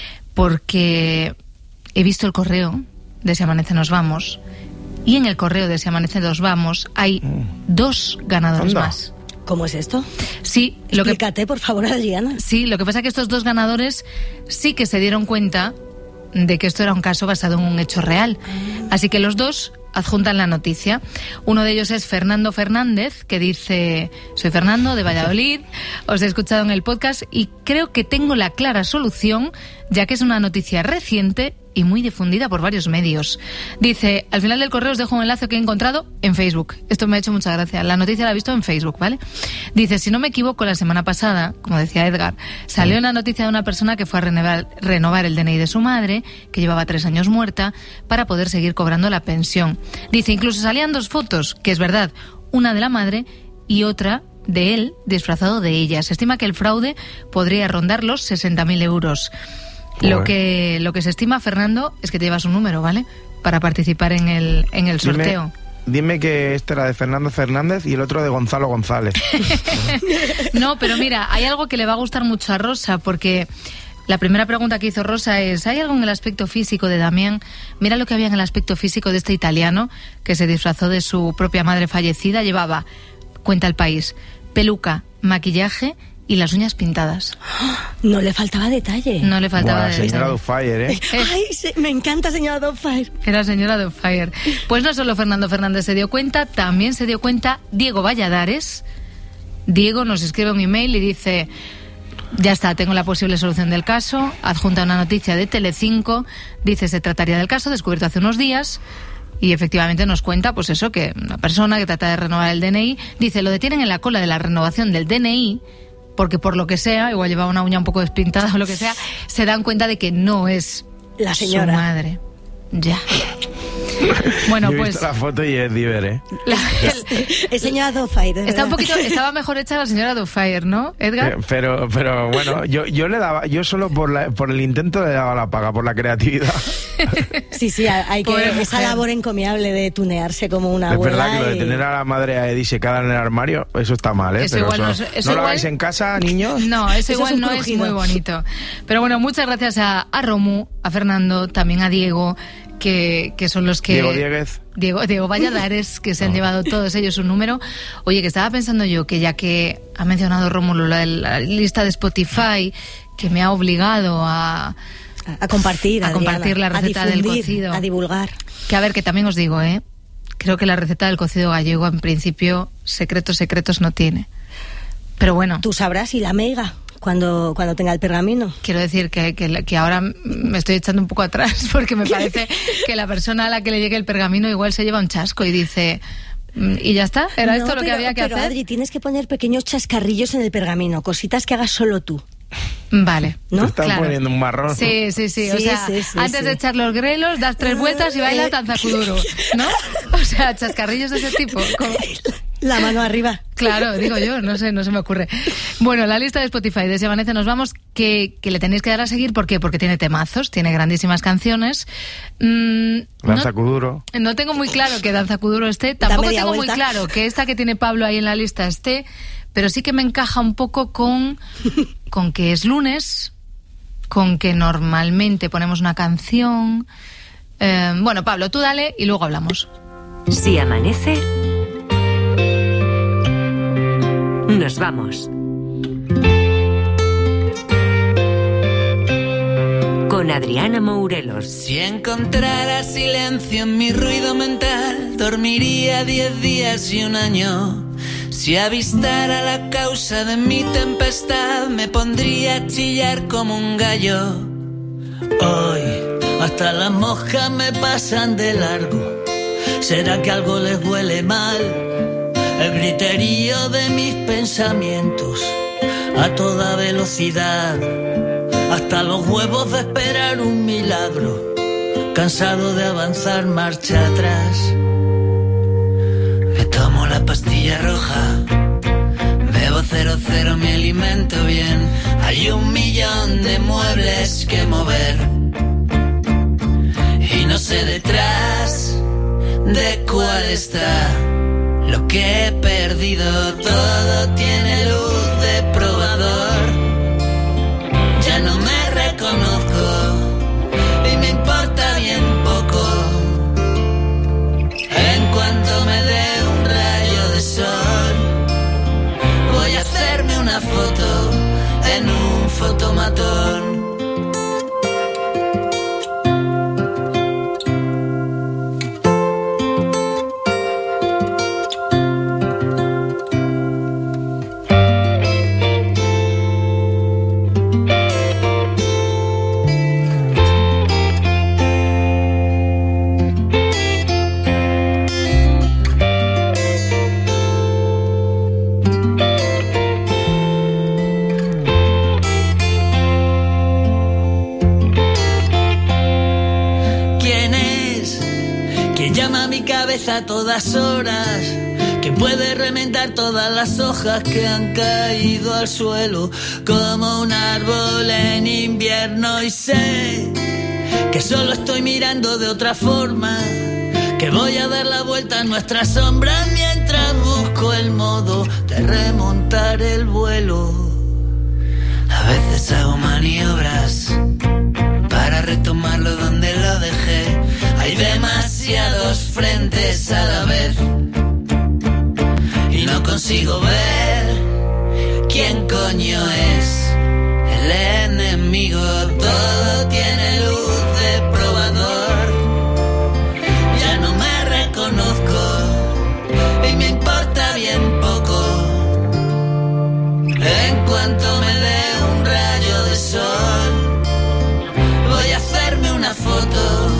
Porque he visto el correo de Si Amanece Nos Vamos. Y en el correo de Si Amanece Nos Vamos hay dos ganadores Anda. más. ¿Cómo es esto? Sí, lo que, Explícate, por favor, Adriana. sí, lo que pasa es que estos dos ganadores sí que se dieron cuenta de que esto era un caso basado en un hecho real. Así que los dos adjuntan la noticia. Uno de ellos es Fernando Fernández, que dice: soy Fernando de Valladolid, os he escuchado en el podcast y creo que tengo la clara solución, ya que es una noticia reciente y muy difundida por varios medios. Dice: al final del correo os dejo un enlace que he encontrado en Facebook. Esto me ha hecho mucha gracia. La noticia la he visto en Facebook, ¿vale? Dice: si no me equivoco, la semana pasada, como decía Edgar, salió una noticia de una persona que fue a renovar, renovar el D N I de su madre, que llevaba tres años muerta, para poder seguir cobrando la pensión. Dice: incluso salían dos fotos, que es verdad, una de la madre y otra de él disfrazado de ella. Se estima que el fraude podría rondar los sesenta mil euros. Lo Joder. que, lo que se estima, Fernando, es que te llevas un número, ¿vale? Para participar en el, en el Dime- sorteo. Dime que este era de Fernando Fernández y el otro de Gonzalo González. No, pero mira, hay algo que le va a gustar mucho a Rosa, porque la primera pregunta que hizo Rosa es: ¿hay algo en el aspecto físico de Damián? Mira lo que había en el aspecto físico de este italiano que se disfrazó de su propia madre fallecida. Llevaba, cuenta El País, peluca, maquillaje y las uñas pintadas. No le faltaba detalle. No le faltaba Buah, detalle. señora Dufire, ¿eh? Ay, se- me encanta, señora Doubtfire. Era señora de Fire. Pues no solo Fernando Fernández se dio cuenta, también se dio cuenta Diego Valladares. Diego nos escribe un email y dice: ya está, tengo la posible solución del caso. Adjunta una noticia de Telecinco. Dice: se trataría del caso descubierto hace unos días. Y efectivamente nos cuenta, pues eso, que una persona que trata de renovar el D N I, dice, lo detienen en la cola de la renovación del D N I, porque por lo que sea, igual llevaba una uña un poco despintada o lo que sea, se dan cuenta de que no es La señora. su madre. Ya. Bueno, Yo he pues visto la foto y es diver, ¿eh? la- Es señora Doubtfire. es está un verdad. poquito, estaba mejor hecha la señora Doubtfire, ¿no, Edgar? Eh, Pero, pero bueno, yo, yo le daba, yo solo por la, por el intento le daba la paga, por la creatividad. Sí, sí, hay que Pobre esa mujer. labor encomiable de tunearse como una Es abuela. verdad que lo de y- tener a la madre a Eddie secada en el armario, eso está mal, ¿eh? Eso Pero igual no eso, es- eso ¿no lo igual- hagáis en casa, niños? No, eso, Eso igual es un no es crujido. muy bonito. Pero bueno, muchas gracias a, a Romu, a Fernando, también a Diego, que, que son los que... Diego Dieguez. Diego, Diego Valladares, que se han llevado todos ellos un número. Oye, que estaba pensando yo que ya que ha mencionado Rómulo la, la lista de Spotify, que me ha obligado a... A compartir, a Adriana, compartir la a receta del difundir, cocido. a divulgar. Que a ver, que también os digo, ¿eh? Creo que la receta del cocido gallego, en principio, secretos, secretos no tiene. Pero bueno. Tú sabrás, y la meiga, cuando, cuando tenga el pergamino. Quiero decir que, que, que ahora me estoy echando un poco atrás porque me parece que la persona a la que le llegue el pergamino igual se lleva un chasco y dice... "Mm, y ya está, era No, esto lo que pero- había que pero, hacer". Adri, tienes que poner pequeños chascarrillos en el pergamino, cositas que hagas solo tú. Vale. Te ¿No? están Claro. poniendo un marrón. Sí, sí, sí, o Sí, sea, sí, sí, antes sí. de echar los grelos, das tres vueltas y bailas danza kuduro, ¿no? O sea, chascarrillos de ese tipo. como- La mano arriba. Claro. Claro, digo yo, no sé, no se me ocurre. Bueno, la lista de Spotify de Si Amanece Nos Vamos, que, que le tenéis que dar a seguir, ¿por qué? Porque tiene temazos, tiene grandísimas canciones. Mm, Danza no, Kuduro. No tengo muy claro que Danza Kuduro esté, tampoco tengo vuelta. muy claro que esta que tiene Pablo ahí en la lista esté, pero sí que me encaja un poco con, con que es lunes, con que normalmente ponemos una canción. Eh, bueno, Pablo, tú dale y luego hablamos. Si amanece, nos vamos. Con Adriana Mourelos. Si encontrara silencio en mi ruido mental, dormiría diez días y un año. Si avistara la causa de mi tempestad, me pondría a chillar como un gallo. Hoy hasta las moscas me pasan de largo. ¿Será que algo les huele mal? El griterío de mis pensamientos a toda velocidad, hasta los huevos de esperar un milagro, cansado de avanzar marcha atrás. Me tomo la pastilla roja, bebo cero cero, me alimento bien. Hay un millón de muebles que mover y no sé detrás de cuál está lo que he perdido. Todo tiene luz de probador. Ya no me reconozco y me importa bien poco. En cuanto me dé un rayo de sol, voy a hacerme una foto en un fotomatón. A todas horas, que puede remendar todas las hojas que han caído al suelo como un árbol en invierno. Y sé que solo estoy mirando de otra forma, que voy a dar la vuelta a nuestras sombras mientras busco el modo de remontar el vuelo. A veces hago maniobras para retomarlo donde lo dejé. Hay demasiados frentes a la vez y no consigo ver quién coño es el enemigo. Todo tiene luz de probador. Ya no me reconozco y me importa bien poco. En cuanto me dé un rayo de sol, voy a hacerme una foto.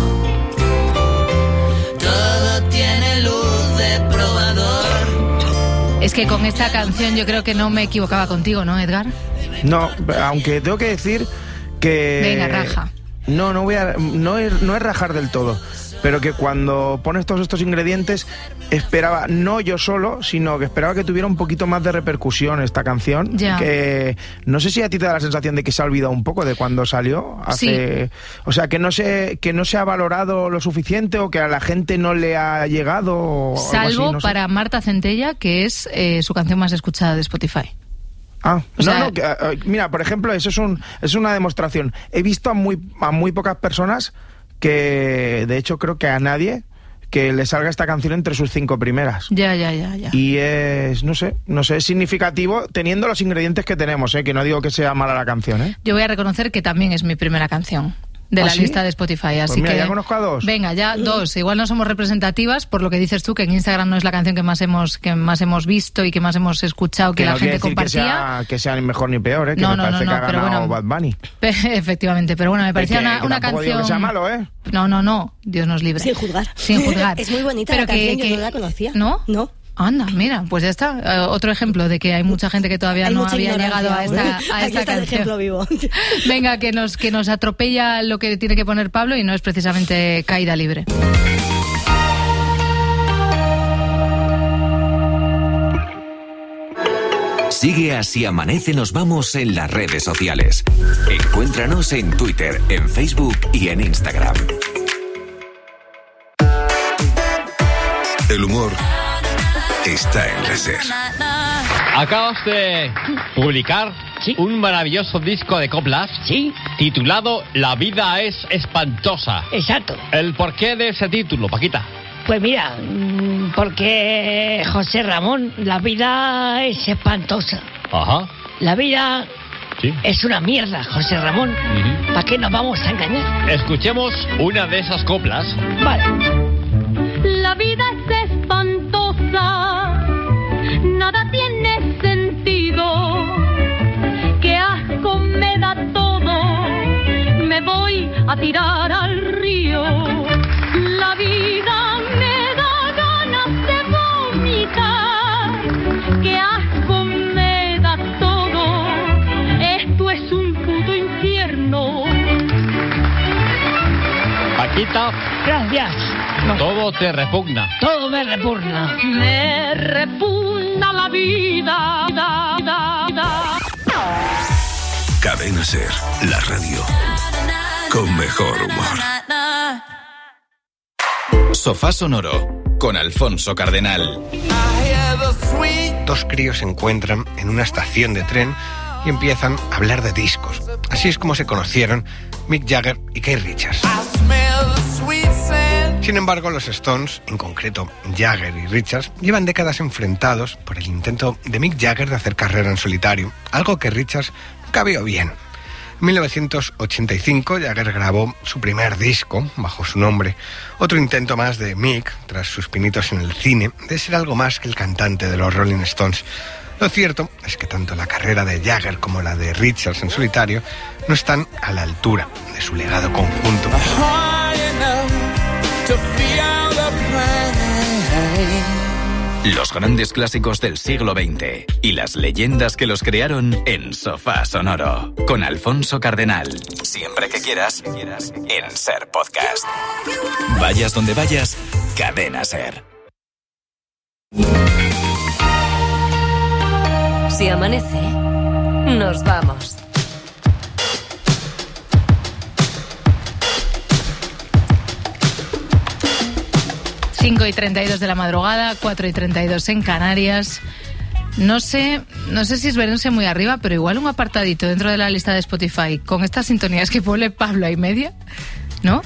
Es que con esta canción yo creo que no me equivocaba contigo, ¿no, Edgar? No, aunque tengo que decir que... Venga, raja. No, no voy a, no es, no es rajar del todo, pero que cuando pones todos estos ingredientes esperaba, no yo solo, sino que esperaba que tuviera un poquito más de repercusión esta canción. Ya. Que no sé si a ti te da la sensación de que se ha olvidado un poco de cuando salió. Hace, sí. O sea, que no se que no se ha valorado lo suficiente o que a la gente no le ha llegado. Salvo así, no sé. para Marta Centella, que es eh, su canción más escuchada de Spotify. Ah, o no, sea, no, que, uh, mira, por ejemplo, eso es un es una demostración. He visto a muy a muy pocas personas que, de hecho, creo que a nadie que le salga esta canción entre sus cinco primeras. Ya, ya, ya, ya. Y es, no sé, no sé, es significativo teniendo los ingredientes que tenemos, ¿eh? Que no digo que sea mala la canción, ¿eh? Yo voy a reconocer que también es mi primera canción de ¿Ah, la sí? lista de Spotify, así pues mira, que ya conozco a dos. Venga, ya dos. Igual no somos representativas por lo que dices tú, que en Instagram no es la canción que más hemos que más hemos visto y que más hemos escuchado, que, que la no gente decir compartía. Que sea, que sea ni mejor ni peor, ¿eh? Que no, me no, parece no, que no, ha pero ganado bueno, Bad Bunny. Efectivamente, pero bueno, me parecía que, una, que una tampoco canción. Digo que sea malo, ¿eh? No, no, no, Dios nos libre. Sin juzgar. Sin juzgar. Es muy bonita pero la canción, que, yo que, no la conocía. ¿No? No. Anda, mira, pues ya está. Uh, otro ejemplo de que hay mucha gente que todavía hay no había llegado a esta, a esta Aquí está canción. el ejemplo vivo. Venga, que nos, que nos atropella lo que tiene que poner Pablo y no es precisamente caída libre. Sigue a Si Amanece Nos Vamos en las redes sociales. Encuéntranos en Twitter, en Facebook y en Instagram. El humor está en la SER. Acabas de publicar ¿Sí? un maravilloso disco de coplas ¿Sí? titulado La vida es espantosa. Exacto. ¿El porqué de ese título, Paquita? Pues mira, porque José Ramón, la vida es espantosa. Ajá. La vida ¿Sí? es una mierda, José Ramón. Uh-huh. ¿Para qué nos vamos a engañar? Escuchemos una de esas coplas. Vale. La vida es espantosa, nada tiene sentido, qué asco me da todo, me voy a tirar al río. La vida me da ganas de vomitar, qué asco me da todo, esto es un puto infierno. Paquita. Gracias. No. Todo te repugna. Todo me repugna. Me repugna la vida. Da, da, da. Cadena SER, la radio con mejor humor. Sofá Sonoro con Alfonso Cardenal. Dos críos se encuentran en una estación de tren y empiezan a hablar de discos. Así es como se conocieron Mick Jagger y Keith Richards. Sin embargo, los Stones, en concreto Jagger y Richards, llevan décadas enfrentados por el intento de Mick Jagger de hacer carrera en solitario, algo que Richards nunca vio bien. En mil novecientos ochenta y cinco, Jagger grabó su primer disco bajo su nombre, otro intento más de Mick, tras sus pinitos en el cine, de ser algo más que el cantante de los Rolling Stones. Lo cierto es que tanto la carrera de Jagger como la de Richards en solitario no están a la altura de su legado conjunto. Los grandes clásicos del siglo veinte y las leyendas que los crearon en Sofá Sonoro con Alfonso Cardenal. Siempre que quieras, en SER Podcast. Vayas donde vayas, Cadena SER. Si amanece, nos vamos. cinco y treinta y dos de la madrugada, cuatro y treinta y dos en Canarias. No sé, no sé si es verse muy arriba, pero igual un apartadito dentro de la lista de Spotify con estas sintonías que pone Pablo y media, ¿no?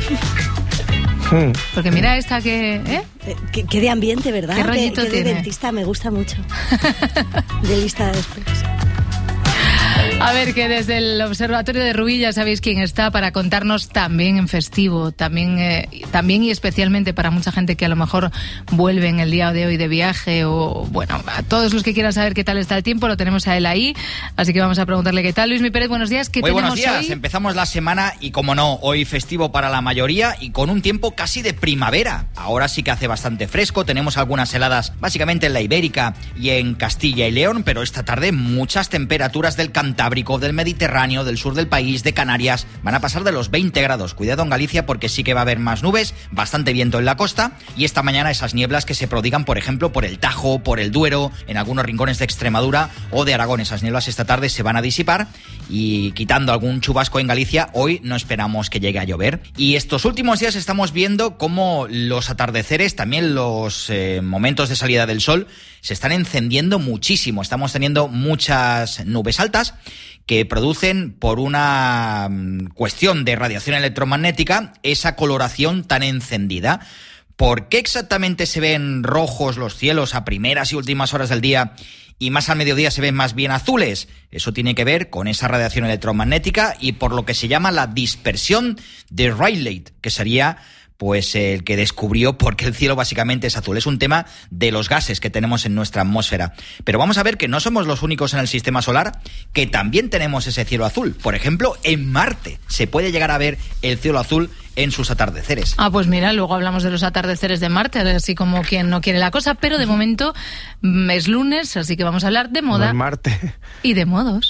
Porque mira esta que... ¿eh? ¿Qué, qué de ambiente, ¿verdad? ¿Qué rollito ¿Qué, qué de tiene? dentista? Me gusta mucho. De lista de después. A ver, que desde el Observatorio de Rubí ya sabéis quién está para contarnos también en festivo, también, eh, también y especialmente para mucha gente que a lo mejor vuelve en el día de hoy de viaje o, bueno, a todos los que quieran saber qué tal está el tiempo, lo tenemos a él ahí, así que vamos a preguntarle qué tal. Luis Mi Pérez, buenos días, ¿qué Muy tenemos buenos días, hoy? Empezamos la semana y, como no, hoy festivo para la mayoría y con un tiempo casi de primavera. Ahora sí que hace bastante fresco, tenemos algunas heladas básicamente en la Ibérica y en Castilla y León, pero esta tarde muchas temperaturas del Cantábrico, del Mediterráneo, del sur del país, de Canarias, van a pasar de los veinte grados. Cuidado en Galicia porque sí que va a haber más nubes, bastante viento en la costa y esta mañana esas nieblas que se prodigan, por ejemplo, por el Tajo, por el Duero, en algunos rincones de Extremadura o de Aragón. Esas nieblas esta tarde se van a disipar y, quitando algún chubasco en Galicia, hoy no esperamos que llegue a llover. Y estos últimos días estamos viendo cómo los atardeceres, también los eh, momentos de salida del sol, se están encendiendo muchísimo. Estamos teniendo muchas nubes altas que producen, por una cuestión de radiación electromagnética, esa coloración tan encendida. ¿Por qué exactamente se ven rojos los cielos a primeras y últimas horas del día y más al mediodía se ven más bien azules? Eso tiene que ver con esa radiación electromagnética y por lo que se llama la dispersión de Rayleigh, que sería pues el que descubrió por qué el cielo básicamente es azul. Es un tema de los gases que tenemos en nuestra atmósfera. Pero vamos a ver que no somos los únicos en el sistema solar que también tenemos ese cielo azul. Por ejemplo, en Marte se puede llegar a ver el cielo azul en sus atardeceres. Ah, pues mira, luego hablamos de los atardeceres de Marte, así como quien no quiere la cosa, pero de momento es lunes, así que vamos a hablar de moda. No es Marte. Y de modos.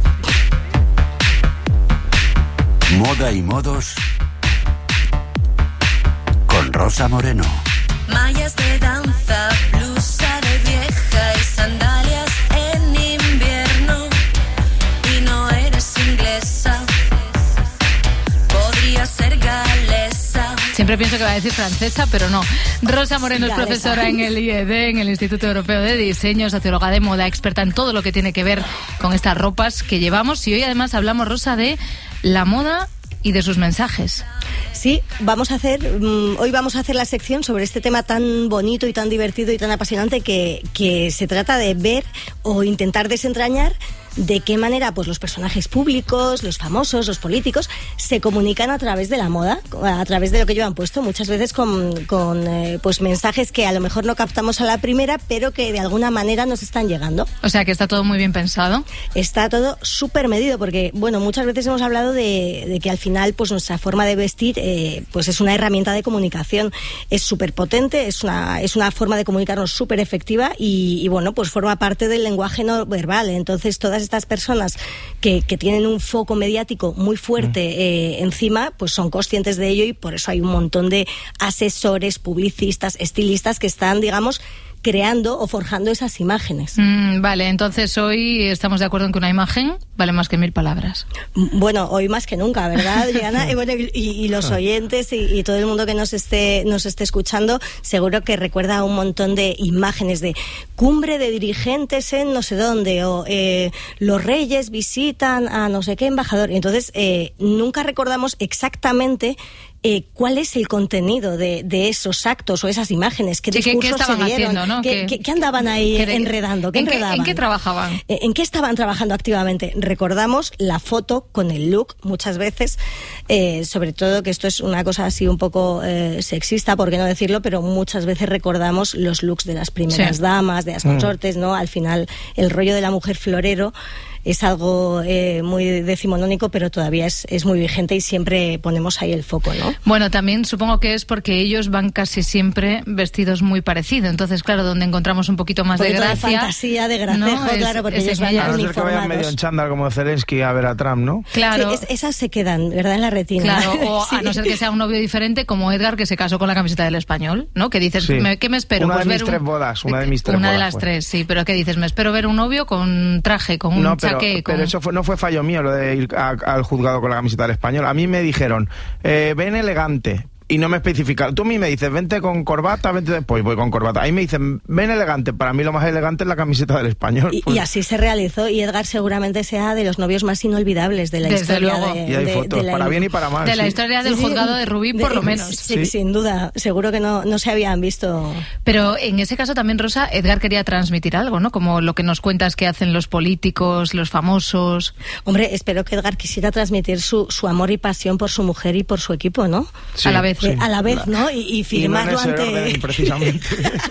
Moda y modos con Rosa Moreno. Mallas de danza, blusa de vieja y sandalias en Siempre pienso que va a decir francesa, pero no. Rosa Moreno es profesora en el I E D, en el Instituto Europeo de Diseño, socióloga de moda, experta en todo lo que tiene que ver con estas ropas que llevamos. Y hoy además hablamos, Rosa, de la moda y de sus mensajes. Sí, vamos a hacer, um, hoy vamos a hacer la sección sobre este tema tan bonito y tan divertido y tan apasionante que, que se trata de ver o intentar desentrañar de qué manera pues los personajes públicos, los famosos, los políticos se comunican a través de la moda, a través de lo que llevan puesto, muchas veces con, con eh, pues mensajes que a lo mejor no captamos a la primera, pero que de alguna manera nos están llegando. O sea que está todo muy bien pensado. Está todo súper medido, porque bueno, muchas veces hemos hablado de, de que al final pues nuestra forma de vestir eh, pues es una herramienta de comunicación, es súper potente, es una, es una forma de comunicarnos súper efectiva y, y bueno, pues forma parte del lenguaje no verbal. Entonces todas estas personas que, que tienen un foco mediático muy fuerte eh, encima, pues son conscientes de ello y por eso hay un montón de asesores, publicistas, estilistas que están, digamos, creando o forjando esas imágenes. Mm, vale, entonces hoy estamos de acuerdo en que una imagen vale más que mil palabras. Bueno, hoy más que nunca, ¿verdad, Diana? y, bueno, y, y los oyentes y, y todo el mundo que nos esté nos esté escuchando seguro que recuerda un montón de imágenes de cumbre de dirigentes en no sé dónde, o eh, los reyes visitan a no sé qué embajador. Y entonces eh, nunca recordamos exactamente Eh, cuál es el contenido de, de esos actos o esas imágenes, qué sí, discursos ¿qué, qué estaban se dieron, haciendo, ¿no? ¿Qué, qué, qué andaban ahí ¿Qué, enredando, qué ¿en, enredaban? Qué, ¿En qué trabajaban? Eh, ¿En qué estaban trabajando activamente? Recordamos la foto con el look muchas veces, eh, sobre todo que esto es una cosa así un poco eh, sexista, por qué no decirlo, pero muchas veces recordamos los looks de las primeras sí. damas, de las consortes, ¿no? Al final el rollo de la mujer florero es algo eh, muy decimonónico, pero todavía es, es muy vigente y siempre ponemos ahí el foco, ¿no? Bueno, también supongo que es porque ellos van casi siempre vestidos muy parecidos. Entonces, claro, donde encontramos un poquito más un de gracia... de fantasía, de gracejo, ¿no? es, claro, porque es ellos van uniformados. uniformados. Que vayan medio en chándal como Zelensky a ver a Trump, ¿no? Claro. Sí, es, esas se quedan, ¿verdad?, en la retina. Claro, o sí. a no ser que sea un novio diferente, como Edgar, que se casó con la camiseta del Español, ¿no? Que dices, sí. ¿qué me espero? Una pues de ver mis tres un... bodas, una de mis tres una bodas. Una de las fue. tres, sí, pero ¿qué dices? ¿Me espero ver un novio con traje, con un no, pero, chaqué? Con... pero eso fue, no fue fallo mío lo de ir a, al juzgado con la camiseta del Español. A mí me dijeron, eh, ven elegante. Y no me especificaron. Tú a mí me dices, vente con corbata, vente después, voy con corbata. Ahí me dicen, ven elegante. Para mí lo más elegante es la camiseta del Español. Y, pues. y así se realizó. Y Edgar seguramente sea de los novios más inolvidables de la Desde historia. luego. De, y hay de, fotos, de la, para bien y para mal. De sí. la historia del sí, juzgado de Rubí, por de, lo menos. Sí, sí, sin duda. Seguro que no, no se habían visto. Pero en ese caso también, Rosa, Edgar quería transmitir algo, ¿no? Como lo que nos cuentas que hacen los políticos, los famosos. Hombre, espero que Edgar quisiera transmitir su, su amor y pasión por su mujer y por su equipo, ¿no? Sí, a la vez. Sí. A la vez, ¿no? Y, y firmarlo y no en ese ante... orden, precisamente.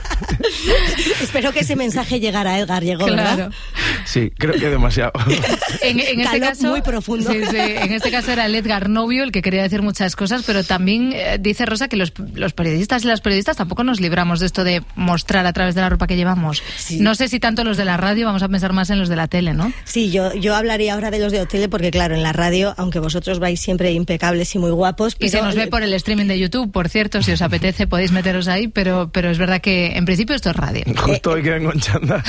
Espero que ese mensaje llegara a Edgar, llegó, claro. ¿verdad? Sí, creo que demasiado. En, en este caso, muy profundo. Sí, sí, en este caso era el Edgar novio el que quería decir muchas cosas, pero también eh, dice Rosa que los, los periodistas y las periodistas tampoco nos libramos de esto de mostrar a través de la ropa que llevamos. Sí. No sé si tanto los de la radio, vamos a pensar más en los de la tele, ¿no? Sí, yo, yo hablaría ahora de los de la tele porque, claro, en la radio, aunque vosotros vais siempre impecables y muy guapos... Y se nos ve por el streaming de YouTube, por cierto, si os apetece podéis meteros ahí, pero, pero es verdad que en principio esto es radio. Justo hoy que vengo en chándal.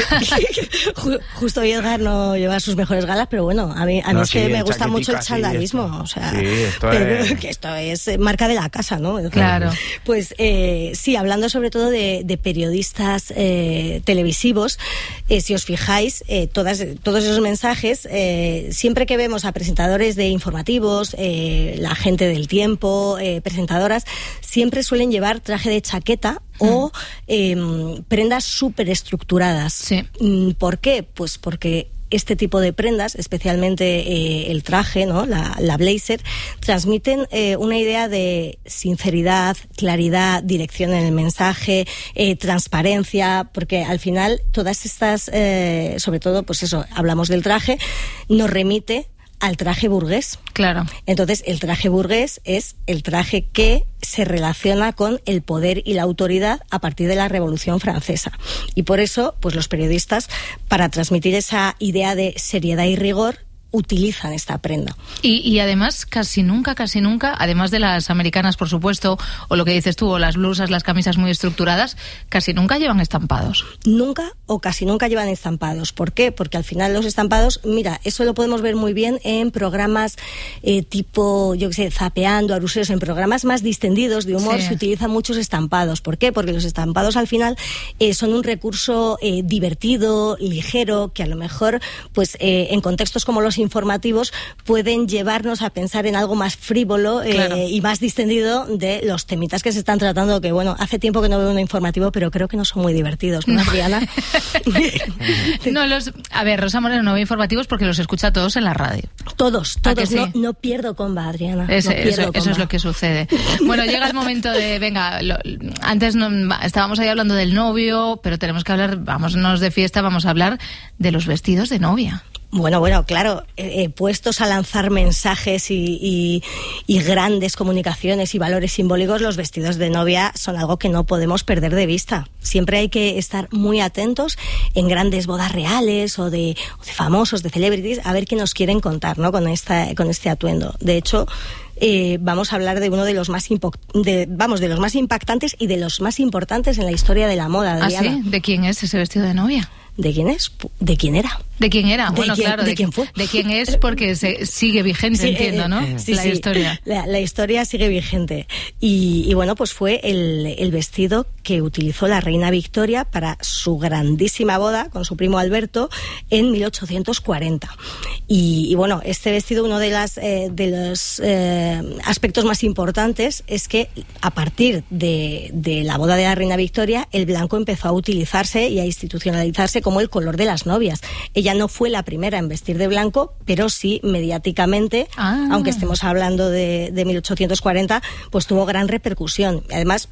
Justo hoy Edgar no lleva sus mejores galas, pero bueno, a mí, a mí no, es que sí, me gusta mucho el chandalismo, sí, o sea, sí, esto pero es... que esto es marca de la casa, ¿no? Claro. Pues eh, sí, hablando sobre todo de, de periodistas eh, televisivos, eh, si os fijáis, eh, todas, todos esos mensajes, eh, siempre que vemos a presentadores de informativos, eh, la gente del tiempo, eh, presentadoras, siempre suelen llevar traje de chaqueta o eh, prendas súper estructuradas. Sí. ¿Por qué? Pues porque este tipo de prendas, especialmente eh, el traje, ¿no? la, la blazer, transmiten eh, una idea de sinceridad, claridad, dirección en el mensaje, eh, transparencia, porque al final todas estas, eh, sobre todo, pues eso, hablamos del traje, nos remite al traje burgués. Claro. Entonces, el traje burgués es el traje que se relaciona con el poder y la autoridad a partir de la Revolución Francesa. Y por eso, pues los periodistas, para transmitir esa idea de seriedad y rigor, utilizan esta prenda. Y, y además, casi nunca, casi nunca, además de las americanas, por supuesto, o lo que dices tú, o las blusas, las camisas muy estructuradas, casi nunca llevan estampados. Nunca o casi nunca llevan estampados. ¿Por qué? Porque al final los estampados, mira, eso lo podemos ver muy bien en programas eh, tipo, yo qué sé, Zapeando, Aruseros, en programas más distendidos de humor, sí, se utilizan muchos estampados. ¿Por qué? Porque los estampados al final eh, son un recurso eh, divertido, ligero, que a lo mejor, pues eh, en contextos como los informativos pueden llevarnos a pensar en algo más frívolo eh, claro. y más distendido de los temitas que se están tratando, que bueno, hace tiempo que no veo un informativo, pero creo que no son muy divertidos, ¿no, Adriana? No, los, a ver, Rosa Moreno no ve informativos porque los escucha todos en la radio. Todos, todos, sí? no, no pierdo comba, Adriana. Ese, no pierdo eso, comba. Eso es lo que sucede. Bueno, llega el momento de, venga, lo, antes no, estábamos ahí hablando del novio, pero tenemos que hablar, vámonos de fiesta, vamos a hablar de los vestidos de novia. Bueno, bueno, claro, eh, puestos a lanzar mensajes y, y, y grandes comunicaciones y valores simbólicos, los vestidos de novia son algo que no podemos perder de vista. Siempre hay que estar muy atentos en grandes bodas reales o de, o de famosos, de celebrities, a ver qué nos quieren contar, ¿no? Con esta, con este atuendo. De hecho, eh, vamos a hablar de uno de los más impo- de, vamos, de los más impactantes y de los más importantes en la historia de la moda, Adriana. ¿Ah, sí? ¿De quién es ese vestido de novia? ¿De quién es? ¿De quién era? ¿De quién era? ¿De Bueno, quién, claro. ¿De, de quién fue? De quién es porque se sigue vigente, sí, entiendo, ¿no? Eh, sí, la sí, historia. La, la historia sigue vigente. Y, y bueno, pues fue el, el vestido que utilizó la reina Victoria para su grandísima boda con su primo Alberto en mil ochocientos cuarenta. Y, y bueno, este vestido, uno de, las, eh, de los eh, aspectos más importantes es que a partir de, de la boda de la reina Victoria, el blanco empezó a utilizarse y a institucionalizarse como el color de las novias. Ella no fue la primera en vestir de blanco, pero sí mediáticamente, ah. aunque estemos hablando de, de mil ochocientos cuarenta, pues tuvo gran repercusión. Además,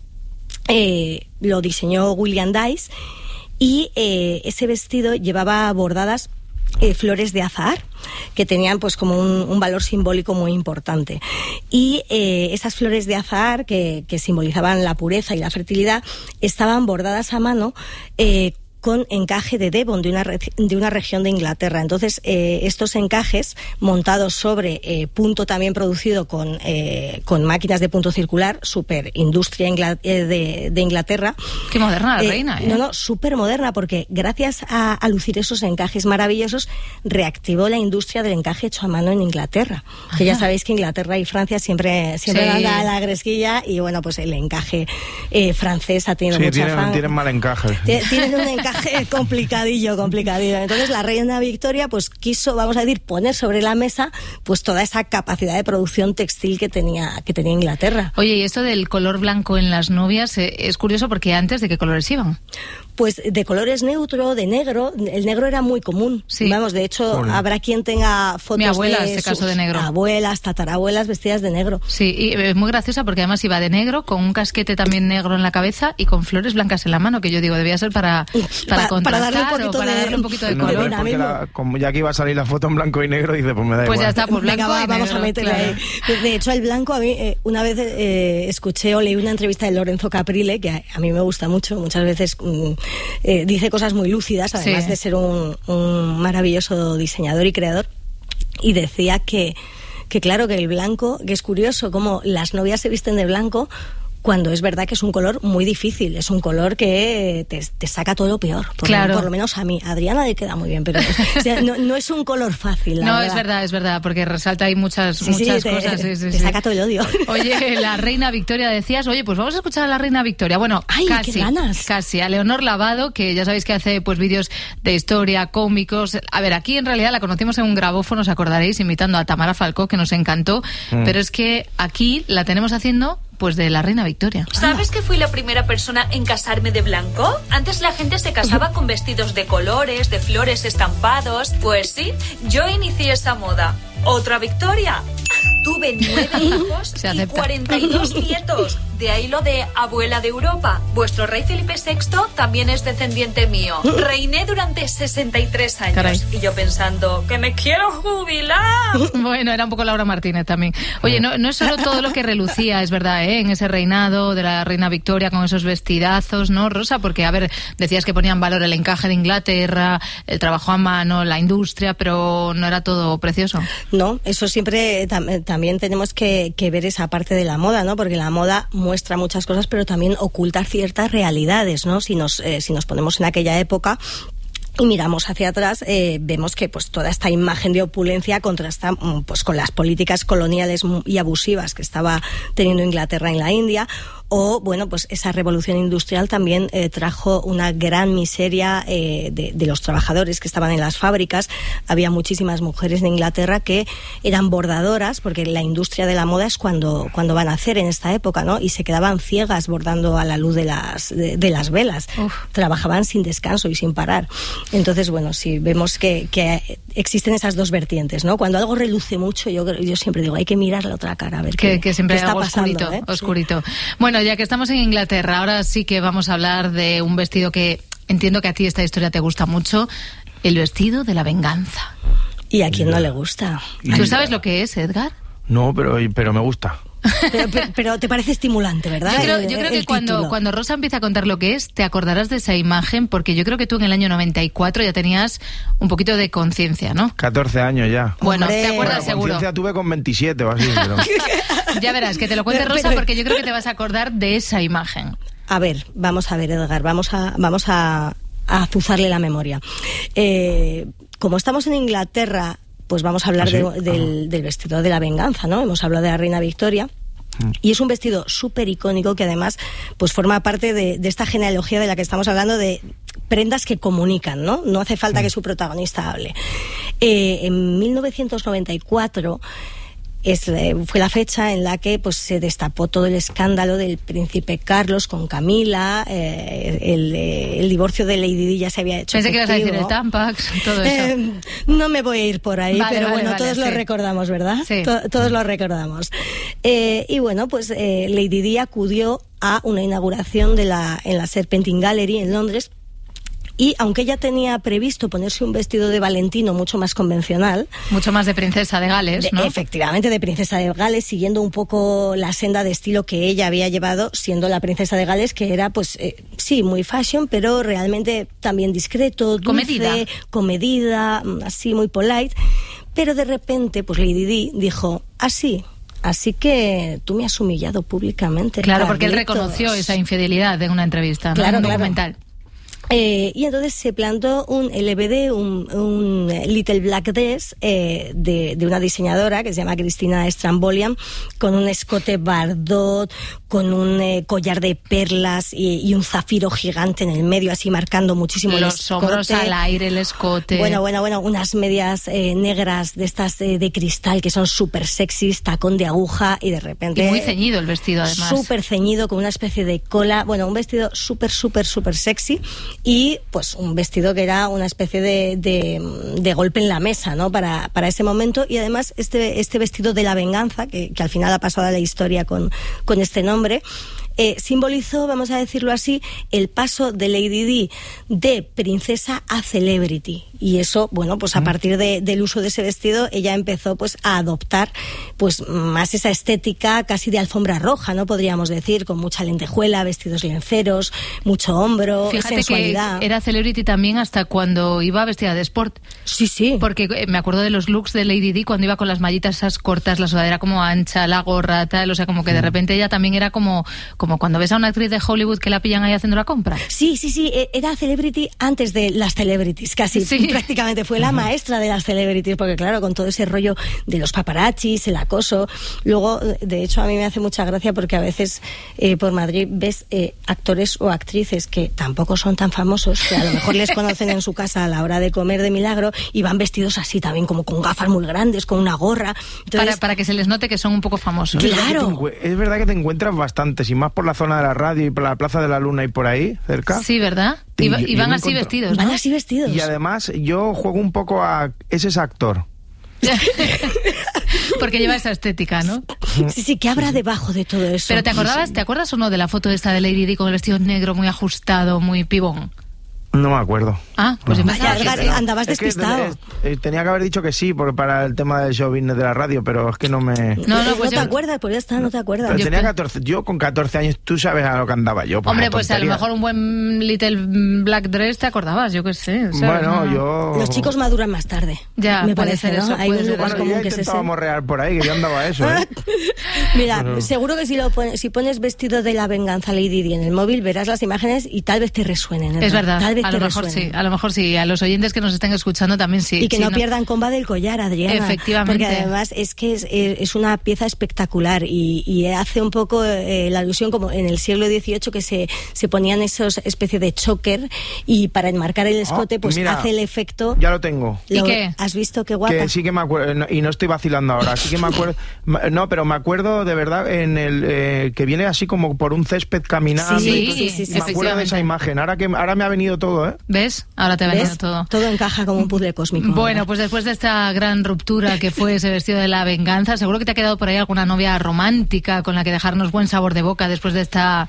eh, lo diseñó William Dyce y eh, ese vestido llevaba bordadas Eh, flores de azahar, que tenían pues como un, un valor simbólico muy importante. Y eh, esas flores de azahar, que, que simbolizaban la pureza y la fertilidad, estaban bordadas a mano eh, con encaje de Devon, de una, re- de una región de Inglaterra. Entonces, eh, estos encajes montados sobre eh, punto también producido con, eh, con máquinas de punto circular, super industria ingla- eh, de, de Inglaterra. Qué moderna la eh, reina, ¿eh? No, no, súper moderna, porque gracias a, a lucir esos encajes maravillosos, reactivó la industria del encaje hecho a mano en Inglaterra. Ajá. Que ya sabéis que Inglaterra y Francia siempre, siempre sí. anda a la gresquilla, y bueno, pues el encaje eh, francés ha tenido sí, mucha tienen, fan. tienen mal encaje. Tienen un encaje complicadillo, complicadillo. Entonces la reina Victoria pues quiso, vamos a decir, poner sobre la mesa pues toda esa capacidad de producción textil que tenía, que tenía Inglaterra. Oye, y esto del color blanco en las novias eh, es curioso, porque antes, ¿de qué colores iban? Pues de colores neutro, de negro. El negro era muy común. Sí. Vamos, de hecho, Hola. habrá quien tenga fotos Mi abuela, de en este caso, de negro. Abuelas, tatarabuelas vestidas de negro. Sí, y es muy graciosa porque además iba de negro, con un casquete también negro en la cabeza y con flores blancas en la mano, que yo digo, debía ser para, para, para, para darle un poquito para de, darle un poquito de no, color. No, la, como ya que iba a salir la foto en blanco y negro, dice, pues me da pues igual. Pues ya está, pues blanco Venga, va, y vamos negro, a meterle claro. ahí. De hecho, el blanco, a mí, eh, una vez eh, escuché o leí una entrevista de Lorenzo Caprile, que a, a mí me gusta mucho, muchas veces mm, eh, dice cosas muy lúcidas, además sí. de ser un, un maravilloso diseñador y creador, y decía que, que claro, que el blanco, que es curioso como las novias se visten de blanco, cuando es verdad que es un color muy difícil, es un color que te, te saca todo lo peor, por, claro. lo, por lo menos a mí. A Adriana le queda muy bien, pero o sea, no, no es un color fácil, la No, verdad. es verdad, es verdad, porque resalta ahí muchas, sí, muchas sí, cosas. Te, sí, sí, te sí. saca todo el odio. Oye, la reina Victoria, decías, oye, pues vamos a escuchar a la reina Victoria. Bueno, Ay, casi, qué ganas. casi, a Leonor Lavado, que ya sabéis que hace pues vídeos de historia, cómicos. A ver, aquí en realidad la conocimos en un grabófono, os acordaréis, imitando a Tamara Falcó, que nos encantó, mm. pero es que aquí la tenemos haciendo pues de la reina Victoria. ¿Sabes que fui la primera persona en casarme de blanco? Antes la gente se casaba con vestidos de colores, de flores estampados. Pues sí, yo inicié esa moda. ¿Otra Victoria? Tuve nueve hijos y cuarenta y dos nietos. de ahí lo de abuela de Europa. Vuestro rey Felipe sexto también es descendiente mío. Reiné durante sesenta y tres años. Caray. Y yo pensando, que me quiero jubilar. Bueno, era un poco Laura Martínez también. Oye, no, no es solo todo lo que relucía, es verdad, ¿eh? En ese reinado de la reina Victoria con esos vestidazos, ¿no, Rosa? Porque, a ver, decías que ponían valor el encaje de Inglaterra, el trabajo a mano, la industria, pero no era todo precioso. No, eso siempre tam- también tenemos que, que ver esa parte de la moda, ¿no? Porque la moda muestra muchas cosas, pero también oculta ciertas realidades, ¿no? Si nos, eh, si nos ponemos en aquella época y miramos hacia atrás, eh, vemos que pues toda esta imagen de opulencia contrasta pues con las políticas coloniales y abusivas que estaba teniendo Inglaterra en la India. O, bueno, pues esa revolución industrial también eh, trajo una gran miseria eh, de, de los trabajadores que estaban en las fábricas. Había muchísimas mujeres de Inglaterra que eran bordadoras, porque la industria de la moda es cuando, cuando van a hacer en esta época, ¿no? Y se quedaban ciegas bordando a la luz de las, de, de las velas. Uf. Trabajaban sin descanso y sin parar. Entonces, bueno, sí, vemos que, que existen esas dos vertientes, ¿no? Cuando algo reluce mucho, yo, yo siempre digo, hay que mirar la otra cara, a ver que, qué, que siempre qué está algo pasando. Oscurito, ¿eh? oscurito. Sí. Bueno, ya que estamos en Inglaterra, ahora sí que vamos a hablar de un vestido que entiendo que a ti esta historia te gusta mucho, el vestido de la venganza. ¿Y a quién no le gusta? ¿Tú sabes lo que es, Edgar? No, pero, pero me gusta. Pero, pero, pero te parece estimulante, ¿verdad? Yo creo, el, yo creo que cuando, cuando Rosa empieza a contar lo que es, te acordarás de esa imagen, porque yo creo que tú en el año noventa y cuatro ya tenías un poquito de conciencia, ¿no? catorce años ya. Bueno, Hombre, te acuerdas bueno, seguro. Conciencia tuve con veintisiete o así. Pero... Ya verás, que te lo cuente Rosa, pero, porque yo creo que te vas a acordar de esa imagen. A ver, vamos a ver, Edgar, vamos a, vamos a, a azuzarle la memoria. Eh, como estamos en Inglaterra, pues vamos a hablar ¿Ah, sí? de, del, del vestido de la venganza, ¿no? Hemos hablado de la reina Victoria. Y es un vestido súper icónico que además pues forma parte de, de esta genealogía de la que estamos hablando, de prendas que comunican, ¿no? No hace falta que su protagonista hable. Eh, en mil novecientos noventa y cuatro es, eh, fue la fecha en la que pues se destapó todo el escándalo del príncipe Carlos con Camila, eh, el, eh, el divorcio de Lady Di ya se había hecho. Pensé efectivo. que ibas a decir el Tampax, todo eso. Eh, no me voy a ir por ahí, vale, pero vale, bueno, vale, todos sí. lo recordamos, ¿verdad? Sí. To- todos lo recordamos. Eh, y bueno, pues eh, Lady Di acudió a una inauguración de la en la Serpentine Gallery en Londres. Y aunque ella tenía previsto ponerse un vestido de Valentino mucho más convencional... Mucho más de princesa de Gales, ¿no? De, efectivamente, de princesa de Gales, siguiendo un poco la senda de estilo que ella había llevado, siendo la princesa de Gales, que era, pues, eh, sí, muy fashion, pero realmente también discreto, dulce, comedida. comedida, así, muy polite. Pero de repente, pues Lady Di dijo, así... Así que tú me has humillado públicamente. Claro, porque él Carlitos. reconoció esa infidelidad en una entrevista, ¿no? Claro, un claro. documental. Eh, y entonces se plantó un L B D, un, un Little Black Dress eh, de, de una diseñadora que se llama Cristina Strambolian, con un escote bardot, con un eh, collar de perlas y, y un zafiro gigante en el medio, así marcando muchísimo el Los escote. hombros al aire, el escote. Bueno, bueno, bueno, unas medias eh, negras de estas eh, de cristal que son súper sexys, tacón de aguja y de repente... Y muy ceñido el vestido, además. Súper ceñido, con una especie de cola. Bueno, un vestido súper, súper, súper sexy. Y pues un vestido que era una especie de, de, de golpe en la mesa, ¿no? Para, para ese momento. Y además este, este vestido de la venganza, que, que al final ha pasado a la historia con, con este nombre, eh, simbolizó, vamos a decirlo así, el paso de Lady Di de princesa a celebrity. Y eso, bueno, pues a partir de, del uso de ese vestido, ella empezó pues a adoptar pues más esa estética casi de alfombra roja, ¿no? Podríamos decir, con mucha lentejuela, vestidos lenceros, mucho hombro, Fíjate sensualidad. que era celebrity también hasta cuando iba vestida de sport. Sí, sí. Porque me acuerdo de los looks de Lady Di cuando iba con las mallitas esas cortas, la sudadera como ancha, la gorra, tal, o sea, como que de repente ella también era como, como cuando ves a una actriz de Hollywood que la pillan ahí haciendo la compra. Sí, sí, sí, era celebrity antes de las celebrities, casi. Sí. Prácticamente fue la maestra de las celebrities, porque claro, con todo ese rollo de los paparazzis, el acoso. Luego, de hecho, a mí me hace mucha gracia porque a veces eh, por Madrid ves eh, actores o actrices que tampoco son tan famosos, que a lo mejor les conocen en su casa a la hora de comer de milagro y van vestidos así también, como con gafas muy grandes, con una gorra. Entonces, para, para que se les note que son un poco famosos. Claro. Es verdad que te encuentras bastantes, y más por la zona de la radio y por la Plaza de la Luna y por ahí, cerca. Sí, ¿verdad? Y, y van así vestidos, ¿no? Van así vestidos. Y además yo juego un poco a... Ese es actor. Porque lleva esa estética, ¿no? Sí, sí, ¿qué habrá debajo de todo eso? Pero ¿te acordabas, ¿te acuerdas o no de la foto esta de Lady Di con el vestido negro muy ajustado, muy pibón? No me acuerdo. Ah, pues no. Vaya, Edgar, andabas es despistado. Que, eh, tenía que haber dicho que sí, porque para el tema del show business de la radio, pero es que no me... No, no, pues no te acuerdas, pues ya está, no te acuerdas. Pero yo tenía catorce, yo con catorce años, tú sabes a lo que andaba yo. Hombre, pues tontería. A lo mejor un buen Little Black Dress te acordabas, yo qué sé. ¿sabes? Bueno, no. yo... Los chicos maduran más tarde. Ya, me parece, ¿no? Eso, Hay un lugar bueno, común yo que es ese. intentábamos real por ahí, que yo andaba eso, ¿eh? Mira, Pero... seguro que si, lo pones, si pones vestido de la venganza Lady Di en el móvil, verás las imágenes y tal vez te resuenen. ¿no? Es verdad, tal vez a te lo mejor resuenen. sí. A lo mejor sí, a los oyentes que nos estén escuchando también sí. Y que sí, no, no pierdan Comba del Collar, Adriana. Efectivamente. Porque además es que es, es una pieza espectacular y, y hace un poco eh, la alusión como en el siglo dieciocho que se, se ponían esos especie de choker y para enmarcar el escote oh, pues mira, hace el efecto... Ya lo tengo. Lo, ¿Y qué? ¿Has visto qué guapa? Que sí que me acuerdo, y no estoy vacilando ahora, sí que me acuerdo... No, pero me acuerdo de verdad en el eh, que viene así como por un césped caminando. Sí, y, sí, sí, sí, me acuerdo de esa imagen. Ahora que ahora me ha venido todo, ¿eh? ¿Ves? Ahora te ha venido ¿Ves? todo. Todo encaja como un puzzle cósmico. Bueno, pues después de esta gran ruptura que fue ese vestido de la venganza, seguro que te ha quedado por ahí alguna novia romántica con la que dejarnos buen sabor de boca después de esta